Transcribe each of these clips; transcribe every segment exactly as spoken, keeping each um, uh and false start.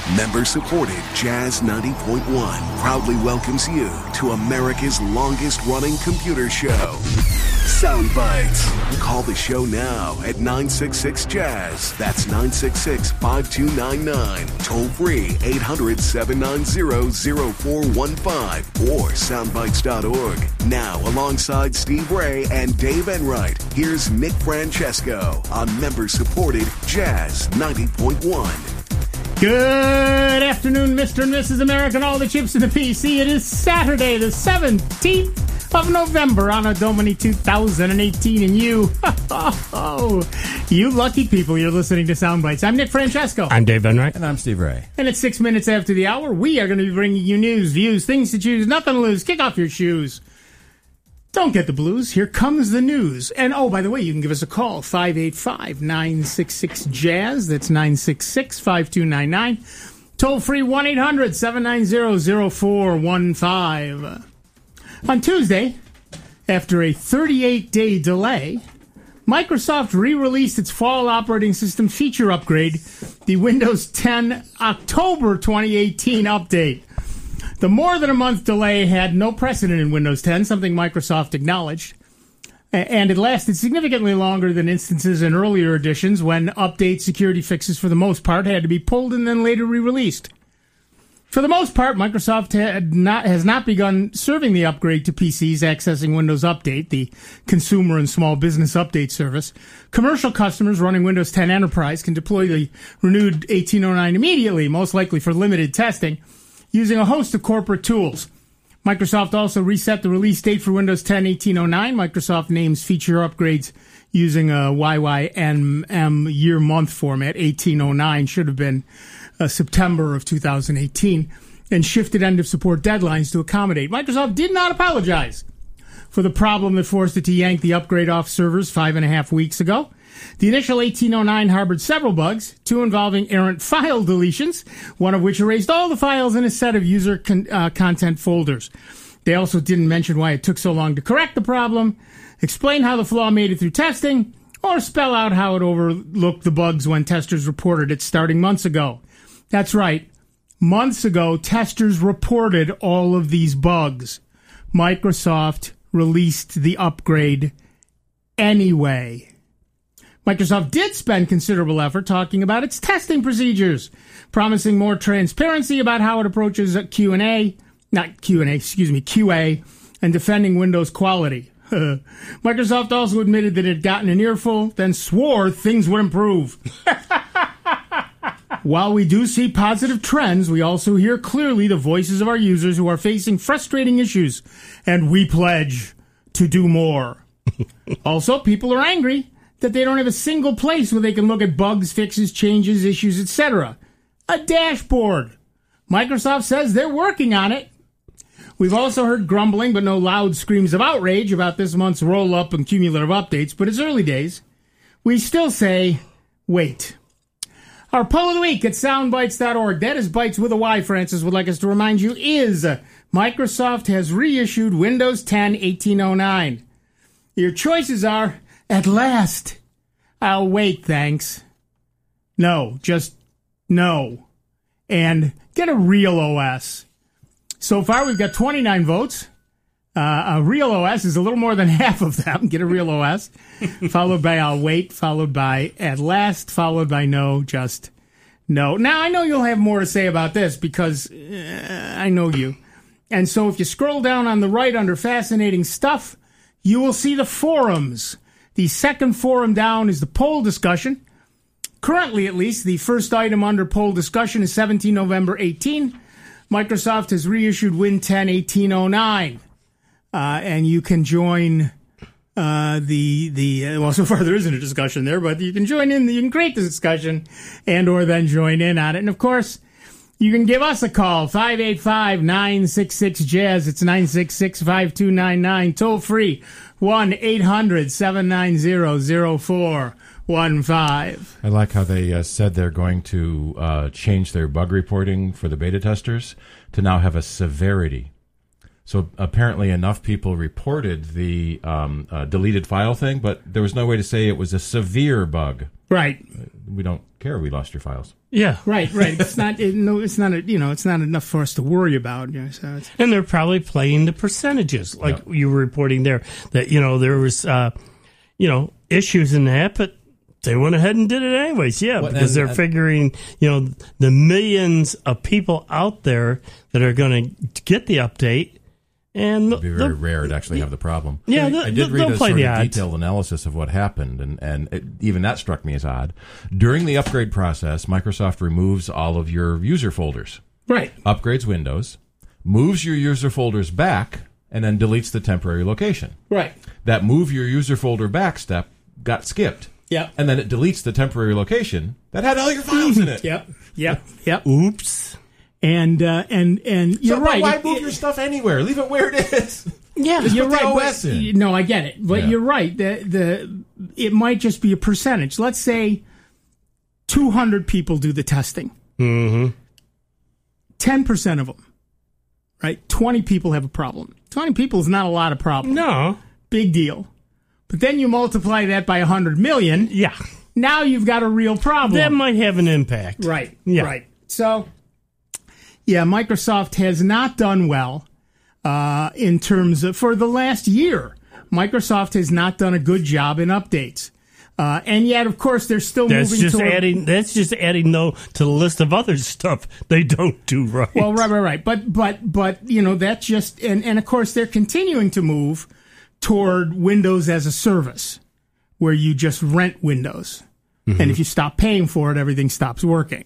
Member-supported Jazz ninety point one proudly welcomes you to America's longest-running computer show, Sound Bites. Call the show now at nine six six Jazz. That's nine six six, five two nine nine. Toll free eight hundred, seven nine zero, zero four one five or soundbites dot org. Now, alongside Steve Ray and Dave Enright, here's Nick Francesco on member-supported Jazz ninety point one. Good afternoon, Mister and Missus America and all the chips in the P C. It is Saturday, the seventeenth of November, Anno Domini two thousand eighteen, and you, oh, you lucky people, you're listening to Sound Bites. I'm Nick Francesco. I'm Dave Enright. And I'm Steve Ray. And it's six minutes after the hour. We are going to be bringing you news, views, things to choose, nothing to lose. Kick off your shoes. Don't get the blues. Here comes the news. And, oh, by the way, you can give us a call, five eight five, nine six six, Jazz. That's nine six six, five two nine nine. Toll free one eight hundred, seven nine zero, zero four one five. On Tuesday, after a thirty-eight day delay, Microsoft re-released its fall operating system feature upgrade, the Windows ten October twenty eighteen update. The more than a month delay had no precedent in Windows ten, something Microsoft acknowledged, and it lasted significantly longer than instances in earlier editions when update security fixes for the most part had to be pulled and then later re-released. For the most part, Microsoft had not, has not begun serving the upgrade to P Cs accessing Windows Update, the consumer and small business update service. Commercial customers running Windows ten Enterprise can deploy the renewed eighteen oh nine immediately, most likely for limited testing, using a host of corporate tools. Microsoft also reset the release date for Windows ten eighteen oh nine. Microsoft names feature upgrades using a Y Y N M year-month format. eighteen oh nine should have been uh, September of two thousand eighteen, and shifted end-of-support deadlines to accommodate. Microsoft did not apologize for the problem that forced it to yank the upgrade off servers five and a half weeks ago. The initial eighteen oh nine harbored several bugs, two involving errant file deletions, one of which erased all the files in a set of user con- uh, content folders. They also didn't mention why it took so long to correct the problem, explain how the flaw made it through testing, or spell out how it overlooked the bugs when testers reported it starting months ago. That's right. Months ago, testers reported all of these bugs. Microsoft released the upgrade anyway. Microsoft did spend considerable effort talking about its testing procedures, promising more transparency about how it approaches Q and A, not Q and A, excuse me, Q A, and defending Windows quality. Microsoft also admitted that it had gotten an earful, then swore things would improve. While we do see positive trends, we also hear clearly the voices of our users who are facing frustrating issues, and we pledge to do more. Also, people are angry that they don't have a single place where they can look at bugs, fixes, changes, issues, et cetera. A dashboard. Microsoft says they're working on it. We've also heard grumbling, but no loud screams of outrage about this month's roll-up and cumulative updates, but it's early days. We still say, wait. Our poll of the week at soundbites dot org, that is Bites with a Y, Francis would like us to remind you, is Microsoft has reissued Windows ten eighteen oh nine. Your choices are, at last. I'll wait, thanks. No, just no. And get a real O S. So far, we've got twenty-nine votes. Uh, a real O S is a little more than half of them. Get a real O S. Followed by I'll wait, followed by at last, followed by no, just no. Now, I know you'll have more to say about this because uh, I know you. And so if you scroll down on the right under fascinating stuff, you will see the forums. The second forum down is the poll discussion. Currently, at least, the first item under poll discussion is seventeenth November eighteen. Microsoft has reissued Win ten eighteen oh nine. Uh, and you can join uh, the, the uh, well, so far there isn't a discussion there, but you can join in, you can create the discussion and or then join in on it. And, of course, you can give us a call, five eight five, nine six six, Jazz. It's nine six six, five two nine nine. Toll free, one eight hundred, seven nine zero, zero four one five. I like how they uh, said they're going to uh, change their bug reporting for the beta testers to now have a severity. So apparently enough people reported the um, uh, deleted file thing, but there was no way to say it was a severe bug. Right. We don't care. We lost your files. Yeah. Right, right. It's not. It, no, it's not. A, you know, it's not enough for us to worry about. You know, so it's, And they're probably playing the percentages, like Yep. you were reporting there. That you know there was, uh, you know, issues in that, but they went ahead and did it anyways. Yeah, Well, because and- they're and- figuring, you know, the millions of people out there that are going to get the update, and It'd be very the- rare to actually have the problem. Yeah, I, they'll- I did read they'll a play sort the of odds. detailed analysis of what happened, and, and it, even that struck me as odd. During the upgrade process, Microsoft removes all of your user folders, right. upgrades Windows, moves your user folders back, and then deletes the temporary location. Right. That move your user folder back step got skipped. Yep. And then it deletes the temporary location that had all your files in it. Yep. Yep. Yep. Oops. And uh, and and you're So, right. Why It- move it- your stuff anywhere? Leave it where it is. Yeah, Just You're put the right. O S but, in. No, I get it. But Yeah. you're right. The the it might just be a percentage. Let's say two hundred people do the testing. Mm-hmm. ten percent of them, right? twenty people have a problem. twenty people is not a lot of problem. No. Big deal. But then you multiply that by one hundred million. Yeah. Now you've got a real problem. That might have an impact. Right. Yeah. Right. So, yeah, Microsoft has not done well uh, in terms of, for the last year, Microsoft has not done a good job in updates. Uh, and yet, of course, they're still That's moving just to a- adding. That's just adding though to the list of other stuff they don't do right. Well, right, right, right. But, but, but, you know, that's just, and, and of course, they're continuing to move toward Windows as a service, where you just rent Windows. Mm-hmm. And if you stop paying for it, everything stops working.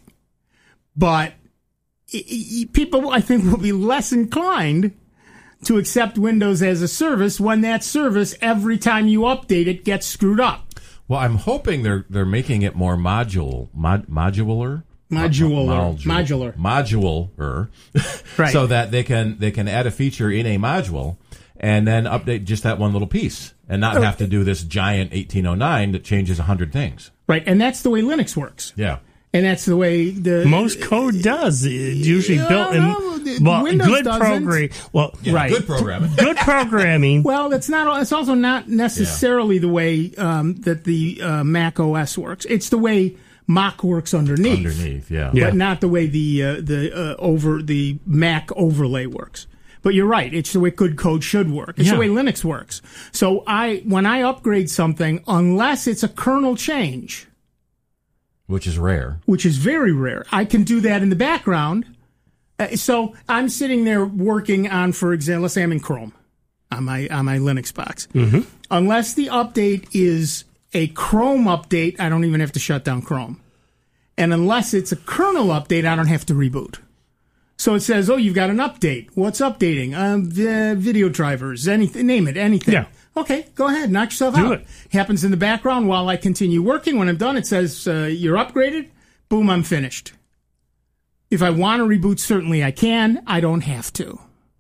But i- i- people, I think, will be less inclined to accept Windows as a service when that service, every time you update it, gets screwed up. Well, I'm hoping they're they're making it more module mod, modular. Modular. Module- Modular. Modular. Right. So that they can they can add a feature in a module and then update just that one little piece and not have to do this giant eighteen oh nine that changes one hundred things. Right. And that's the way Linux works. Yeah. And that's the way the Most code does. It's usually Yeah, built in. no, the- well, Windows good doesn't. program. Well, Yeah, Right. Good programming. good programming. Well, that's not. It's also not necessarily the way um, that the uh, Mac O S works. It's the way Mach works underneath, Underneath, yeah. Yeah. but not the way the uh, the uh, over the Mac overlay works. But you're right. It's the way good code should work. It's Yeah. the way Linux works. So I, when I upgrade something, unless it's a kernel change, Which is rare. which is very rare, I can do that in the background. Uh, so I'm sitting there working on, for example, let's say I'm in Chrome on my on my Linux box. Mm-hmm. Unless the update is a Chrome update, I don't even have to shut down Chrome. And unless it's a kernel update, I don't have to reboot. So it says, oh, you've got an update. What's updating? Um, the video drivers, anything, name it, anything. Yeah. Okay, go ahead, knock yourself Do out. it. Happens in the background while I continue working. When I'm done, it says, uh, you're upgraded. Boom, I'm finished. If I want to reboot, certainly I can. I don't have to.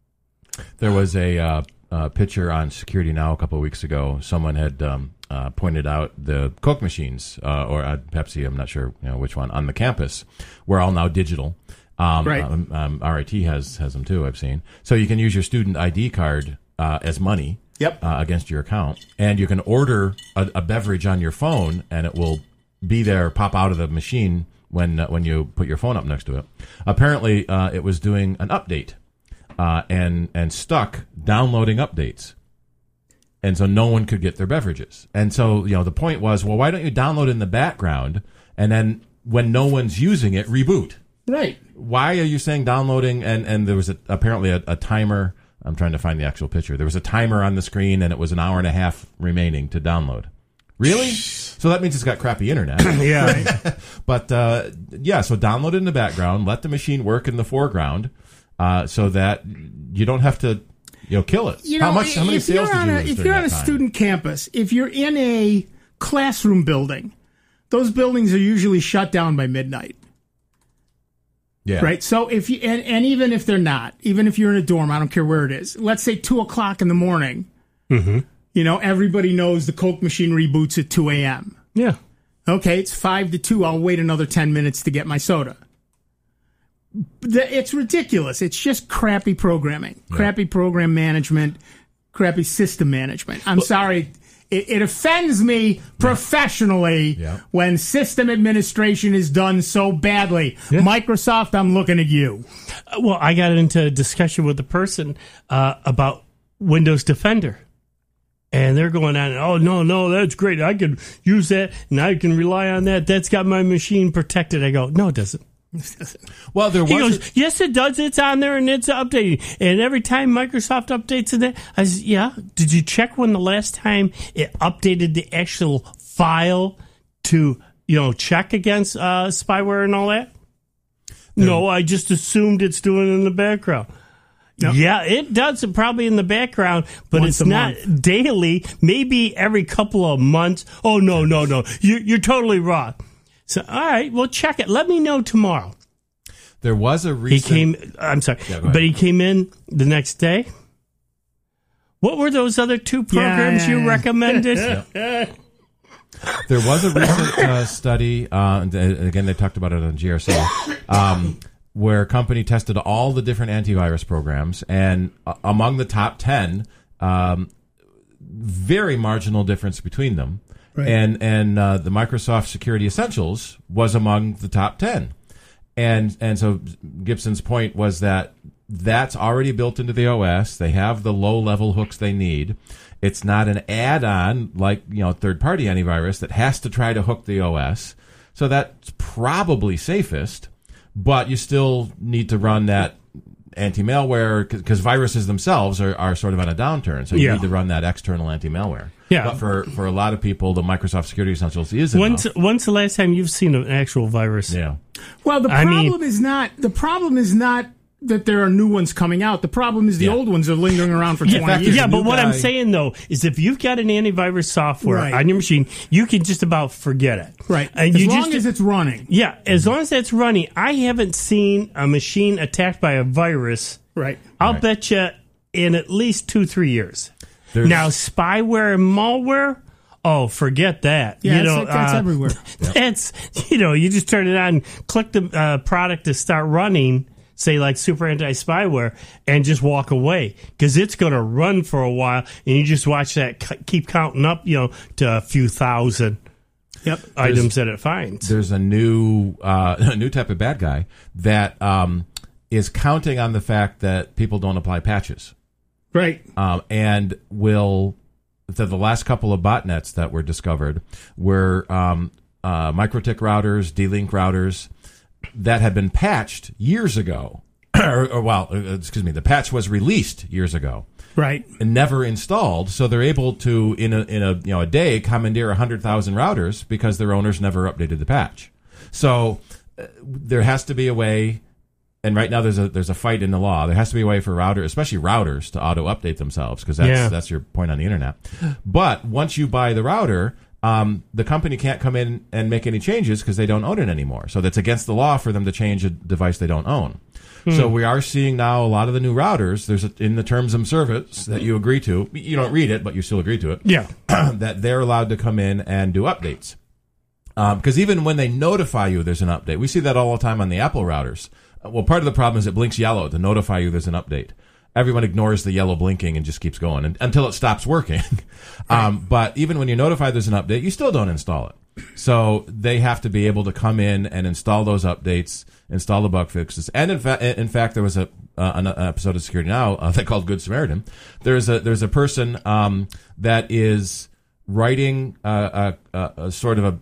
There was a uh, uh, picture on Security Now a couple of weeks ago. Someone had um, uh, pointed out the Coke machines, uh, or uh, Pepsi, I'm not sure you know, which one, on the campus. We're all now digital. Um, Right. Um, um, R I T has, has them too, I've seen. So you can use your student I D card uh, as money Yep. uh, against your account. And you can order a, a beverage on your phone, and it will be there, pop out of the machine when uh, when you put your phone up next to it. Apparently, uh, it was doing an update uh, and and stuck downloading updates, and so no one could get their beverages. And so you know the point was, well, why don't you download in the background, and then when no one's using it, reboot? Right. Why are you saying downloading? And and there was a, apparently a, a timer. I'm trying to find the actual picture. There was a timer on the screen, and it was an hour and a half remaining to download. Really? So that means it's got crappy internet. Yeah. But uh, yeah, so download it in the background, let the machine work in the foreground, uh, so that you don't have to, you know, kill it. You know, how much? How many if sales you're did on you a, lose If during you're on that a time? student campus, if you're in a classroom building, those buildings are usually shut down by midnight. Yeah. Right. So if you, and, and even if they're not, even if you're in a dorm, I don't care where it is. Let's say two o'clock in the morning. Mm-hmm. You know, everybody knows the Coke machine reboots at two a.m. Yeah. Okay, it's five to two. I'll wait another ten minutes to get my soda. the, it's ridiculous. It's just crappy programming, yeah. crappy program management, crappy system management. I'm well, sorry. It, it offends me professionally yeah. when system administration is done so badly. Yeah. Microsoft, I'm looking at you. Uh, well, I got into a discussion with a person uh, about Windows Defender. And they're going on, oh, no, no, that's great. I can use that, and I can rely on that. That's got my machine protected. I go, no, it doesn't. Well, there was. He goes, a- yes, it does. It's on there, and it's updating. And every time Microsoft updates it, I said, yeah. Did you check when the last time it updated the actual file to, you know, check against uh, spyware and all that? No. no, I just assumed it's doing it in the background. Nope. Yeah, it does probably in the background, but Once it's not month. daily, maybe every couple of months. Oh, no, no, no. You're, you're totally wrong. So, all right, well, check it. Let me know tomorrow. There was a recent... He came, I'm sorry, yeah, but he came in the next day. What were those other two programs yeah. you recommended? yeah. There was a recent uh, study, uh, again, they talked about it on G R C, um, where a company tested all the different antivirus programs, and uh, among the top ten, um, very marginal difference between them. Right. And and uh, the Microsoft Security Essentials was among the top ten. And and so Gibson's point was that that's already built into the O S. They have the low-level hooks they need. It's not an add-on like, you know, third-party antivirus that has to try to hook the O S. So that's probably safest. But you still need to run that anti-malware because viruses themselves are, are sort of on a downturn. So you yeah. need to run that external anti-malware. Yeah. But for, for a lot of people, the Microsoft Security Essentials is enough. When's, when's the last time you've seen an actual virus? Yeah. Well, the problem I mean, is not the problem is not that there are new ones coming out. The problem is the yeah. old ones are lingering around for yeah, twenty years. Yeah, but what guy. I'm saying, though, is if you've got an antivirus software right. on your machine, you can just about forget it. Right. And as you long just, as it's running. Yeah, as long as it's running. I haven't seen a machine attacked by a virus. Right. I'll right. bet you in at least two, three years. There's, now, spyware and malware, oh, forget that. Yeah, you know, that's, that's uh, everywhere. That's, you know, you just turn it on, click the uh, product to start running, say like super anti-spyware, and just walk away because it's going to run for a while, and you just watch that c- keep counting up, you know, to a few thousand yep. items there's, that it finds. There's a new uh, a new type of bad guy that um, is counting on the fact that people don't apply patches. Right. Um, and will, the, the last couple of botnets that were discovered were um, uh, MikroTik routers, D-Link routers, that had been patched years ago, or, or well, excuse me, the patch was released years ago, right, and never installed. So they're able to, in a in a you know a day, commandeer a hundred thousand routers because their owners never updated the patch. So uh, there has to be a way, and right now there's a there's a fight in the law. There has to be a way for routers, especially routers, to auto update themselves because that's yeah. that's your point on the internet. But once you buy the router, Um, the company can't come in and make any changes because they don't own it anymore. So that's against the law for them to change a device they don't own. Hmm. So we are seeing now a lot of the new routers, there's a, in the terms of service that you agree to, you don't read it, but you still agree to it, yeah, that they're allowed to come in and do updates. Because um, even when they notify you there's an update, we see that all the time on the Apple routers. Well, part of the problem is it blinks yellow to notify you there's an update. Everyone ignores the yellow blinking and just keeps going and, until it stops working. um, but even when you're notified there's an update, you still don't install it. So they have to be able to come in and install those updates, install the bug fixes. And in, fa- in fact, there was a uh, an episode of Security Now uh, they called Good Samaritan. There's a there's a person um, that is writing uh, a, a, a sort of a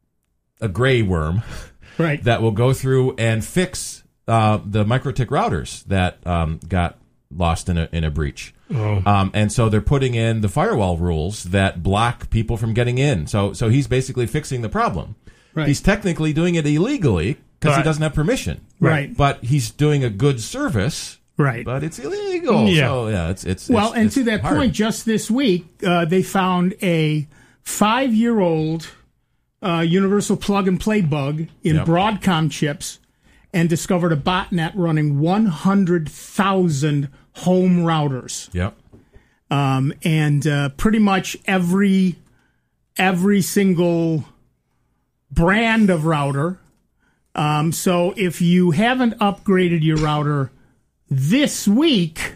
a gray worm, right, that will go through and fix uh, the MikroTik routers that um, got lost in a in a breach. Oh. Um, and so they're putting in the firewall rules that block people from getting in. So so he's basically fixing the problem. Right. He's technically doing it illegally because right. he doesn't have permission. Right. But he's doing a good service. Right. But it's illegal. Yeah. So yeah, it's it's well, it's, and it's to that hard. point, just this week uh, they found a five-year-old uh, universal plug-and-play bug in Yep. Broadcom chips, and discovered a botnet running one hundred thousand home routers. Yep. Um, and uh, pretty much every every single brand of router Um, so if you haven't upgraded your router this week,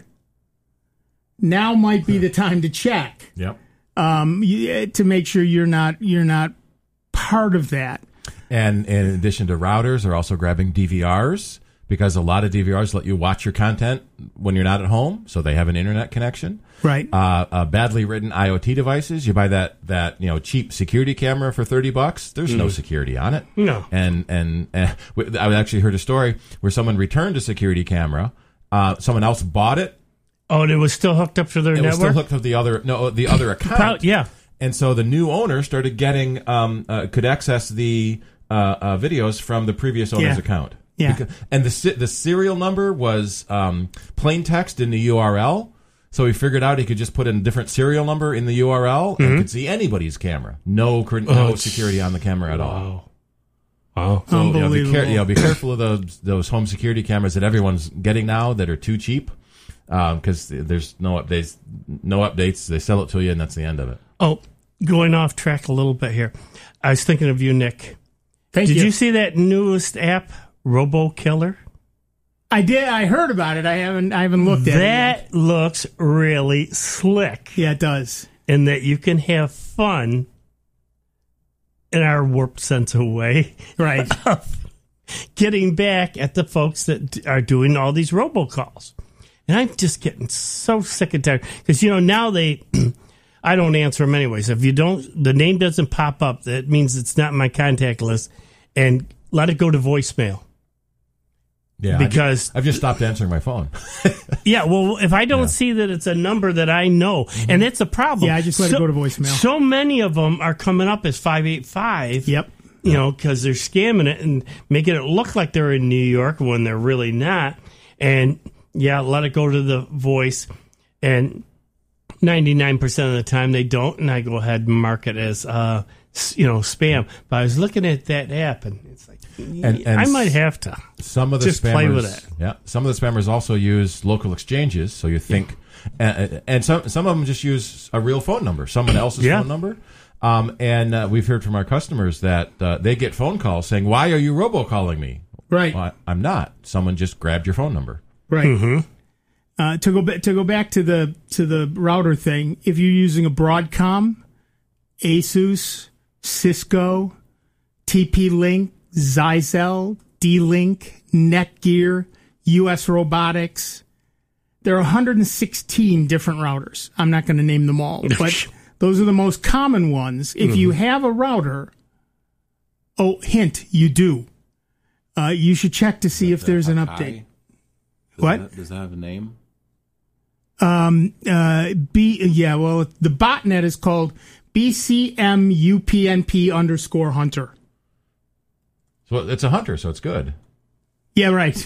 now might be the time to check. Yep. Um, you, to make sure you're not you're not part of that. And in addition to routers, they're also grabbing D V Rs, because a lot of D V Rs let you watch your content when you're not at home, so they have an internet connection. Right. Uh, uh, badly written IoT devices. You buy that that you know cheap security camera for thirty bucks. There's mm. no security on it. No. And and, and I actually heard a story where someone returned a security camera. Uh, someone else bought it. Oh, and it was still hooked up to their it network. It was still hooked up to the other no the other account. Pro- yeah. And so the new owner started getting um, uh, could access the uh, uh, videos from the previous owner's yeah. account. Yeah. Because, and the the serial number was um, plain text in the U R L. So he figured out he could just put in a different serial number in the U R L and mm-hmm. could see anybody's camera. No, no oh, security on the camera at wow. all. Wow. So, you know, be, care, you know, be careful of those those home security cameras that everyone's getting now that are too cheap, because um, there's no updates. No updates. They sell it to you, and that's the end of it. Oh, going off track a little bit here. I was thinking of you, Nick. Thank Did you. you see that newest app, Robo Killer? I did. I heard about it. I haven't. I haven't looked at that it. That looks really slick. Yeah, it does. And that you can have fun in our warped sense of way, right? Getting back at the folks that are doing all these robocalls, and I'm just getting so sick and tired because you know now they. I don't answer them anyways. If you don't, the name doesn't pop up. That means it's not in my contact list, and let it go to voicemail. Yeah, because I've just stopped answering my phone. yeah, well, if I don't yeah. see that it's a number that I know, mm-hmm. and it's a problem. Yeah, I just let so, it go to voicemail. So many of them are coming up as five eight five. Yep. You know, because they're scamming it and making it look like they're in New York when they're really not. And yeah, let it go to the voice. And ninety-nine percent of the time they don't, and I go ahead and mark it as, uh, you know, spam. But I was looking at that app, and it's like, and, and I might have to some of the just spammers, play with it. Yeah, some of the spammers also use local exchanges, so you think, yeah. and, and some some of them just use a real phone number, someone else's yeah. phone number. Um, and uh, we've heard from our customers that uh, they get phone calls saying, "Why are you robocalling me?" Right, well, I, I'm not. Someone just grabbed your phone number. Right. Mm-hmm. Uh, to go back to go back to the to the router thing, if you're using a Broadcom, Asus, Cisco, T P-Link, Zyxel, D-Link, Netgear, U S Robotics, there are one hundred sixteen different routers. I'm not going to name them all, but those are the most common ones. If mm-hmm. you have a router, oh, hint, you do. Uh, you should check to see if there's an update. Does what? That, does that have a name? Um, uh, B, yeah, well, the botnet is called B C M U P N P underscore Hunter. So it's a Hunter, so it's good. Yeah, right.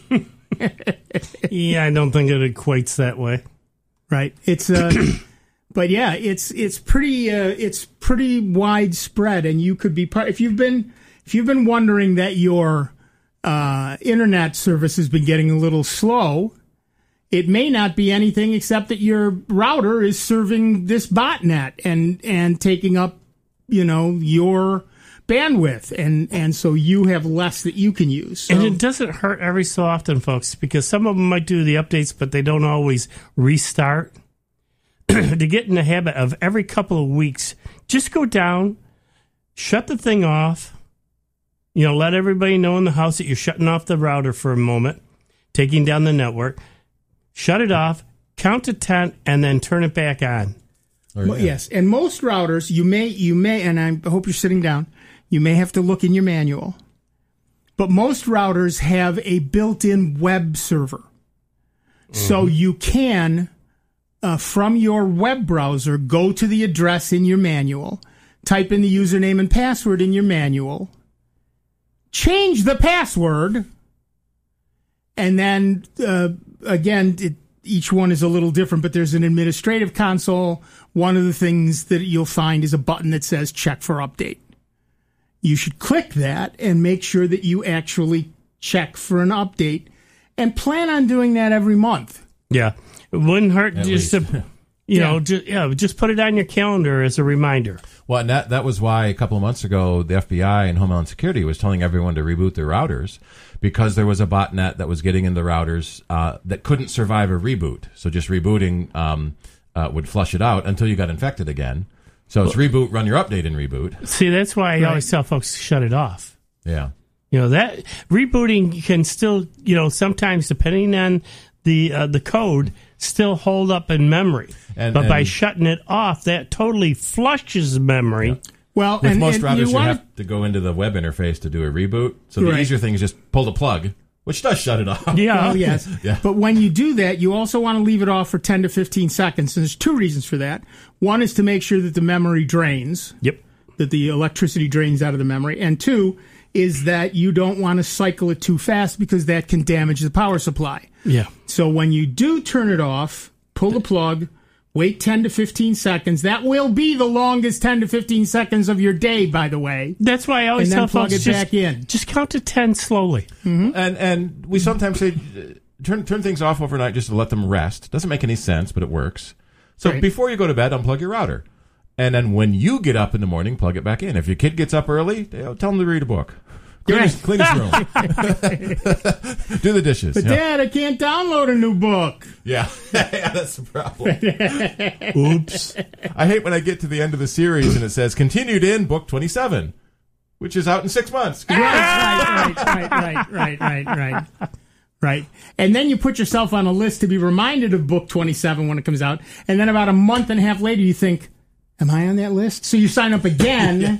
Yeah, I don't think it equates that way. Right. It's, uh, but yeah, it's, it's pretty, uh, it's pretty widespread, and you could be part, if you've been, if you've been wondering that your, uh, internet service has been getting a little slow, it may not be anything except that your router is serving this botnet and, and taking up, you know, your bandwidth. And, and so you have less that you can use. So. And it doesn't hurt every so often, folks, because some of them might do the updates, but they don't always restart. To get in the habit of every couple of weeks, just go down, shut the thing off, you know, let everybody know in the house that you're shutting off the router for a moment, taking down the network. Shut it off, count to ten, and then turn it back on. Oh, yeah. Well, yes, and most routers, you may, you may, and I hope you're sitting down, you may have to look in your manual, but most routers have a built-in web server. Mm-hmm. So you can, uh, from your web browser, go to the address in your manual, type in the username and password in your manual, change the password, and then... Uh, Again, it, each one is a little different, but there's an administrative console. One of the things that you'll find is a button that says check for update. You should click that and make sure that you actually check for an update and plan on doing that every month. Yeah. It wouldn't hurt At just least. to, you yeah. know, just, yeah, just put it on your calendar as a reminder. Well, and that, that was why a couple of months ago, the F B I and Homeland Security was telling everyone to reboot their routers because there was a botnet that was getting in the routers uh, that couldn't survive a reboot. So just rebooting um, uh, would flush it out until you got infected again. So it's reboot, run your update, and reboot. See, that's why I Right. always tell folks to shut it off. Yeah. You know, that rebooting can still, you know, sometimes depending on the uh, the code, still hold up in memory. And- but by and- shutting it off, that totally flushes memory. Yeah. Well, With and, most and routers, you you, want have to go into the web interface to do a reboot. So the Right. easier thing is just pull the plug, which does shut it off. Yeah. Oh, yes. Yeah. But when you do that, you also want to leave it off for ten to fifteen seconds. And there's two reasons for that. One is to make sure that the memory drains, Yep. that the electricity drains out of the memory. And two is that you don't want to cycle it too fast because that can damage the power supply. Yeah. So when you do turn it off, pull the plug, wait ten to fifteen seconds. That will be the longest ten to fifteen seconds of your day, by the way. That's why I always And then tell plug folks it just, back in. just count to ten slowly. And and we sometimes say uh, turn turn things off overnight just to let them rest. Doesn't make any sense, but it works. So Right. before you go to bed, unplug your router, and then when you get up in the morning, plug it back in. If your kid gets up early, you know, tell them to read a book, clean, Right. his, clean his room, do the dishes. But you know. Dad, I can't download a new book. Yeah, yeah, that's the problem. Oops. I hate when I get to the end of the series and it says continued in book twenty-seven, which is out in six months. Right, right, right, right, right, right, right, right. And then you put yourself on a list to be reminded of book twenty-seven when it comes out. And then about a month and a half later, you think, am I on that list? So you sign up again.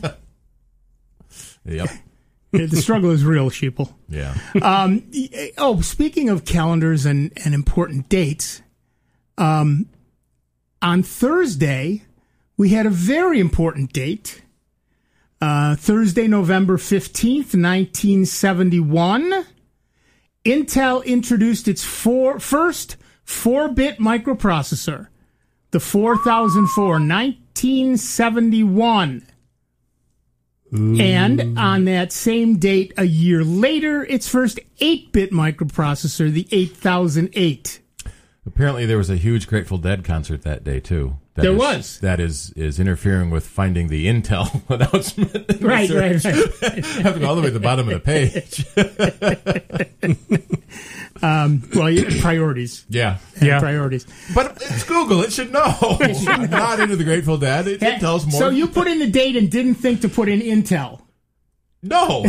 Yep. The struggle is real, sheeple. Yeah. Um, oh, speaking of calendars and, and important dates, um, on Thursday, we had a very important date. Uh, Thursday, November fifteenth, nineteen seventy-one, Intel introduced its four, first four-bit microprocessor, the four thousand four, nineteen seventy-one. And on that same date, a year later, its first eight-bit microprocessor, the eight thousand eight. Apparently, there was a huge Grateful Dead concert that day too. That There is- was. That is is interfering with finding the Intel announcement. in the Right, right, search. right. Have to go all the way to the bottom of the page. Um, well, yeah, priorities. Yeah, Yeah. Priorities. but it's Google. It should know. I'm not into the Grateful Dead. It, it tells more. So you put in the date and didn't think to put in Intel. no.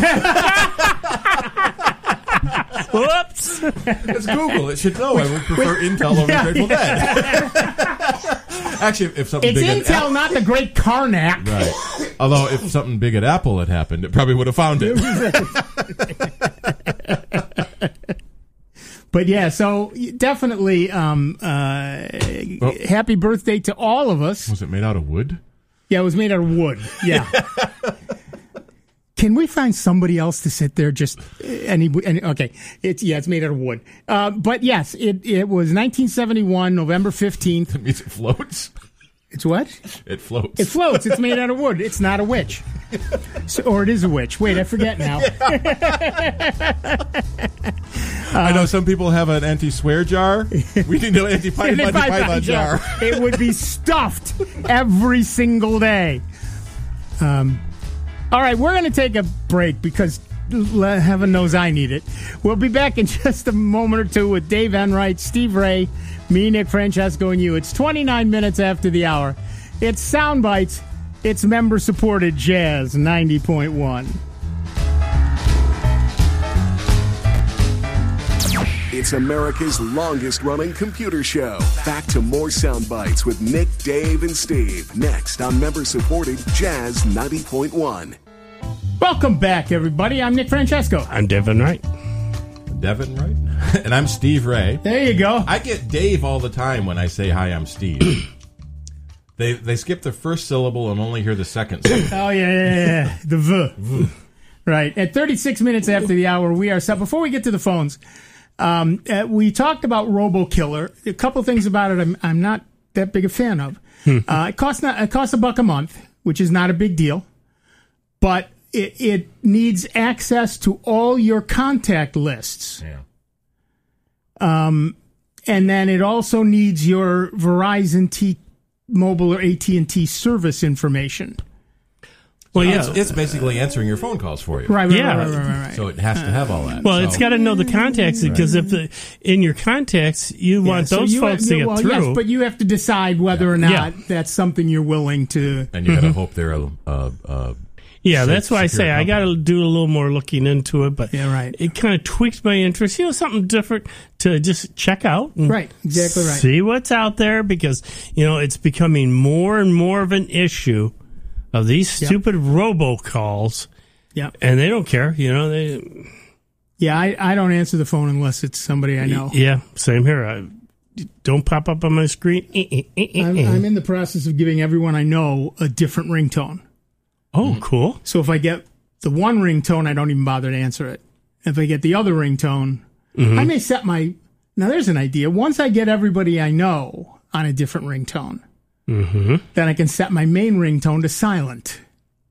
Whoops. It's Google. It should know. I would prefer Intel over Yeah, Grateful Dead. Actually, if something It's big at Intel, Apple, not the great Karnak. right? Although if something big at Apple had happened, it probably would have found it. But yeah, so definitely um, uh, Well- happy birthday to all of us. Was it made out of wood? Yeah, it was made out of wood. Yeah. Can we find somebody else to sit there? Just any, any okay. It's yeah, it's made out of wood. Uh, but yes, it it was nineteen seventy-one, November fifteenth. It means it floats. It's what? It floats. It floats. It's made out of wood. It's not a witch. So, or it is a witch. Wait, I forget now. I know some people have an anti-swear jar. We need an anti-Python If I Python found jar. out, it would be stuffed every single day. Um, all right, we're going to take a break because l- heaven knows I need it. We'll be back in just a moment or two with Dave Enright, Steve Ray, me, Nick Francesco, and you. It's twenty-nine minutes after the hour. It's Sound Bites. It's member-supported Jazz ninety point one. It's America's longest-running computer show. Back to more sound bites with Nick, Dave, and Steve. Next on member-supported Jazz ninety point one. Welcome back, everybody. I'm Nick Francesco. I'm Devin Wright. Devin, right? And I'm Steve Ray. There you go. I get Dave all the time when I say hi, I'm Steve. they they skip the first syllable and only hear the second syllable. Oh, yeah, yeah, yeah. The V. Right. At thirty-six minutes after the hour, we are set. Before we get to the phones, um, uh, we talked about RoboKiller. A couple things about it I'm, I'm not that big a fan of. uh, it costs not, it costs a buck a month, which is not a big deal. But it, it needs access to all your contact lists. Yeah. Um, and then it also needs your Verizon, T-Mobile, or A T and T service information. Well, yeah. It's, it's basically answering your phone calls for you. Right, right, Yeah. right, right, right, right. So it has to have all that. Well, so. it's got to know the contacts because if the in your contacts you Yeah, want so those you folks have, to get well, through. Yes, but you have to decide whether or not Yeah. that's something you're willing to. And you got to hope they're a, a, a yeah, safe, that's why I secure say I got to company. do a little more looking into it. But Yeah, right. it kind of tweaked my interest. You know, something different to just check out. And Right, exactly right. See what's out there because you know it's becoming more and more of an issue of these Yep. stupid robocalls. Yeah, And they don't care, you know. They, yeah. I, I don't answer the phone unless it's somebody I know. yeah, same here. I, don't pop up on my screen. I'm, I'm in the process of giving everyone I know a different ringtone. Oh, cool. So if I get the one ringtone, I don't even bother to answer it. If I get the other ringtone, I may set my. Now there's an idea. Once I get everybody I know on a different ringtone, Mm-hmm. then I can set my main ringtone to silent.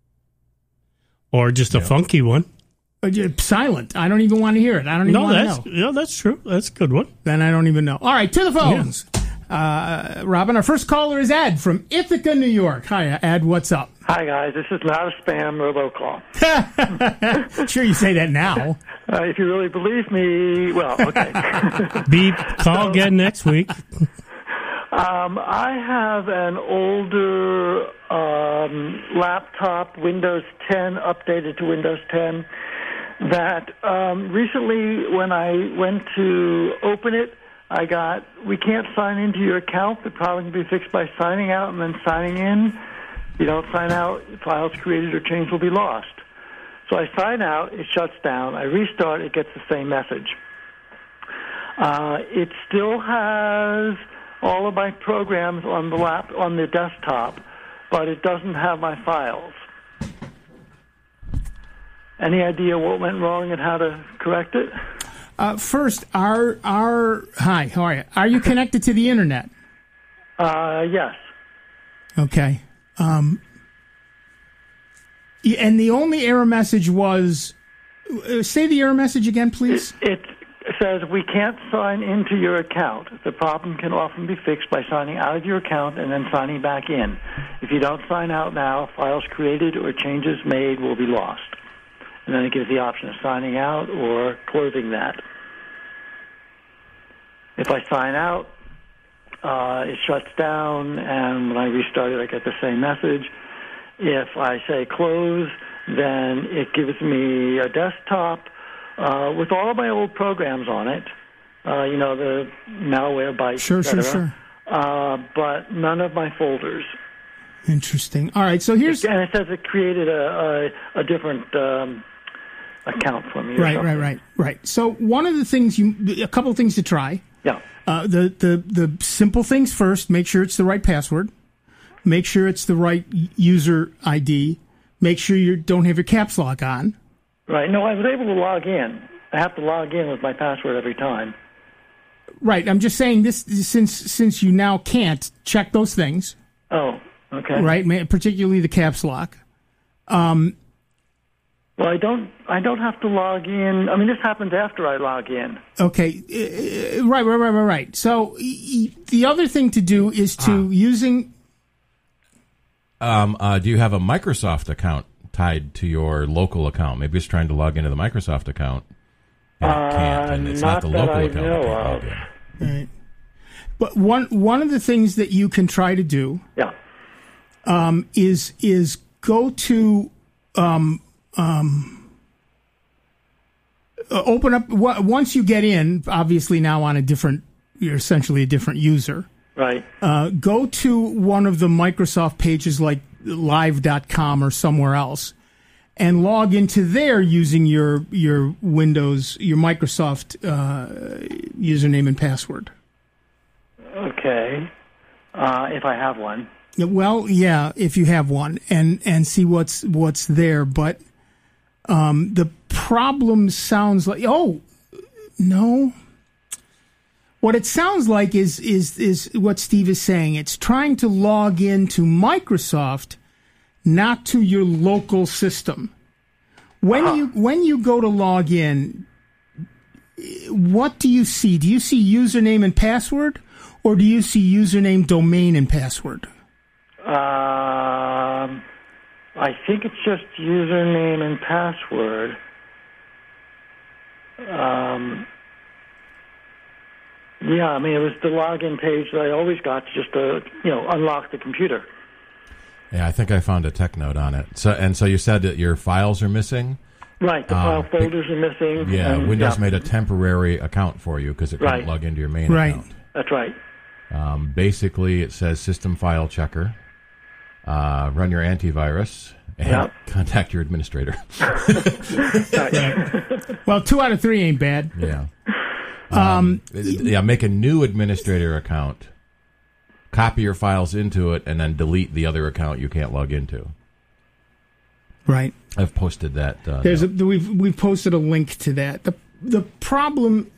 Or just a funky one. Uh, just silent. I don't even want to hear it. I don't even No, want that's to know. yeah, that's true. That's a good one. Then I don't even know. All right, to the phones. Uh, Robin, our first caller is Ed from Ithaca, New York. Hi, Ed. What's up? Hi, guys. This is not a spam robocall. Sure, you say that now. Uh, if you really believe me, well, okay. Beep. Call again next week. um, I have an older um, laptop, Windows ten, updated to Windows ten, that um, recently when I went to open it, I got, we can't sign into your account. The problem can be fixed by signing out and then signing in. If you don't sign out, files created or changed will be lost. So I sign out, it shuts down. I restart, it gets the same message. Uh, it still has all of my programs on the lap on the desktop, but it doesn't have my files. Any idea what went wrong and how to correct it? Uh, first, our our hi, how are you? Are you connected to the internet? Uh, yes. Okay. Um, y- and the only error message was, uh, say the error message again, please. It says we can't sign into your account. The problem can often be fixed by signing out of your account and then signing back in. If you don't sign out now, files created or changes made will be lost. And then it gives the option of signing out or closing that. If I sign out, uh, it shuts down, and when I restart it, I get the same message. If I say close, then it gives me a desktop uh, with all of my old programs on it, uh, you know, the malware, bytes, Sure, et sure, cetera, sure. uh, but none of my folders. Interesting. All right, so here's And it says it created a, a, a different um, account for me. or right, right, something. right, right. So one of the things you, a couple of things to try. Yeah. Uh, the the the simple things first. Make sure it's the right password. Make sure it's the right user I D. Make sure you don't have your caps lock on. Right. No, I was able to log in. I have to log in with my password every time. Right. I'm just saying this since since you now can't check those things. Oh, okay. Right. ma- Particularly the caps lock. Um, Well, I don't. I don't have to log in. I mean, this happens after I log in. Okay, uh, right, right, right, right, right. So y- y- the other thing to do is to using. Um, uh, do you have a Microsoft account tied to your local account? Maybe it's trying to log into the Microsoft account. And it can't, and it's not, not the that local I account. know that can't log of. in. Right. But one one of the things that you can try to do Yeah. um, is is go to um, um, uh, open up w- once you get in. Obviously, now on a different, you're essentially a different user. Right. Uh, go to one of the Microsoft pages like live dot com or somewhere else and log into there using your your Windows, your Microsoft uh, username and password. Okay. Uh, if I have one. Well, yeah, if you have one, and, and see what's what's there. But um, the problem sounds like, oh, no. What it sounds like is is is what Steve is saying. It's trying to log into Microsoft, not to your local system. When Uh-huh. you when you go to log in, what do you see? Do you see username and password, or do you see username, domain, and password? Um. I think it's just username and password. Um, yeah, I mean, it was the login page that I always got just to, you know, unlock the computer. Yeah, I think I found a tech note on it. So, and so you said that your files are missing? Right, the Um, file folders are missing. Yeah, and, Windows yeah, made a temporary account for you because it couldn't Right. log into your main Right. account. That's right. Um, basically, it says System File Checker, uh, run your antivirus, and Yeah. contact your administrator. Well, two out of three ain't bad. Yeah. Um, yeah, make a new administrator account, copy your files into it, and then delete the other account you can't log into. Right. I've posted that. Uh, There's a, note. we've we've posted a link to that. The the problem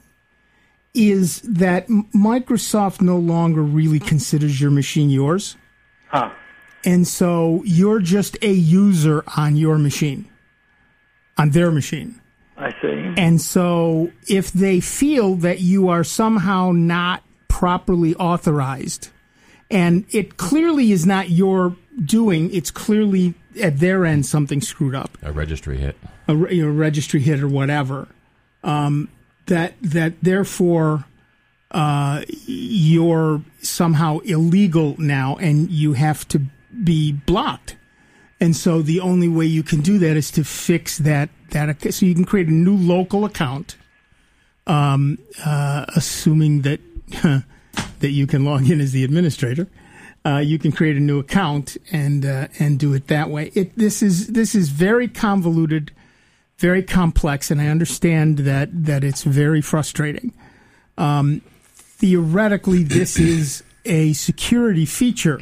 is that M- Microsoft no longer really considers your machine yours, Huh. and so you're just a user on your machine, on their machine. I see. And so if they feel that you are somehow not properly authorized, and it clearly is not your doing, it's clearly at their end something screwed up, A registry hit. a, re- you know, registry hit or whatever, um, that that therefore uh, you're somehow illegal now and you have to be blocked. And so the only way you can do that is to fix that that ac- so you can create a new local account, um, uh, assuming that that you can log in as the administrator. Uh, you can create a new account and uh, and do it that way. It this is this is very convoluted, very complex, and I understand that that it's very frustrating. Um, theoretically, this is a security feature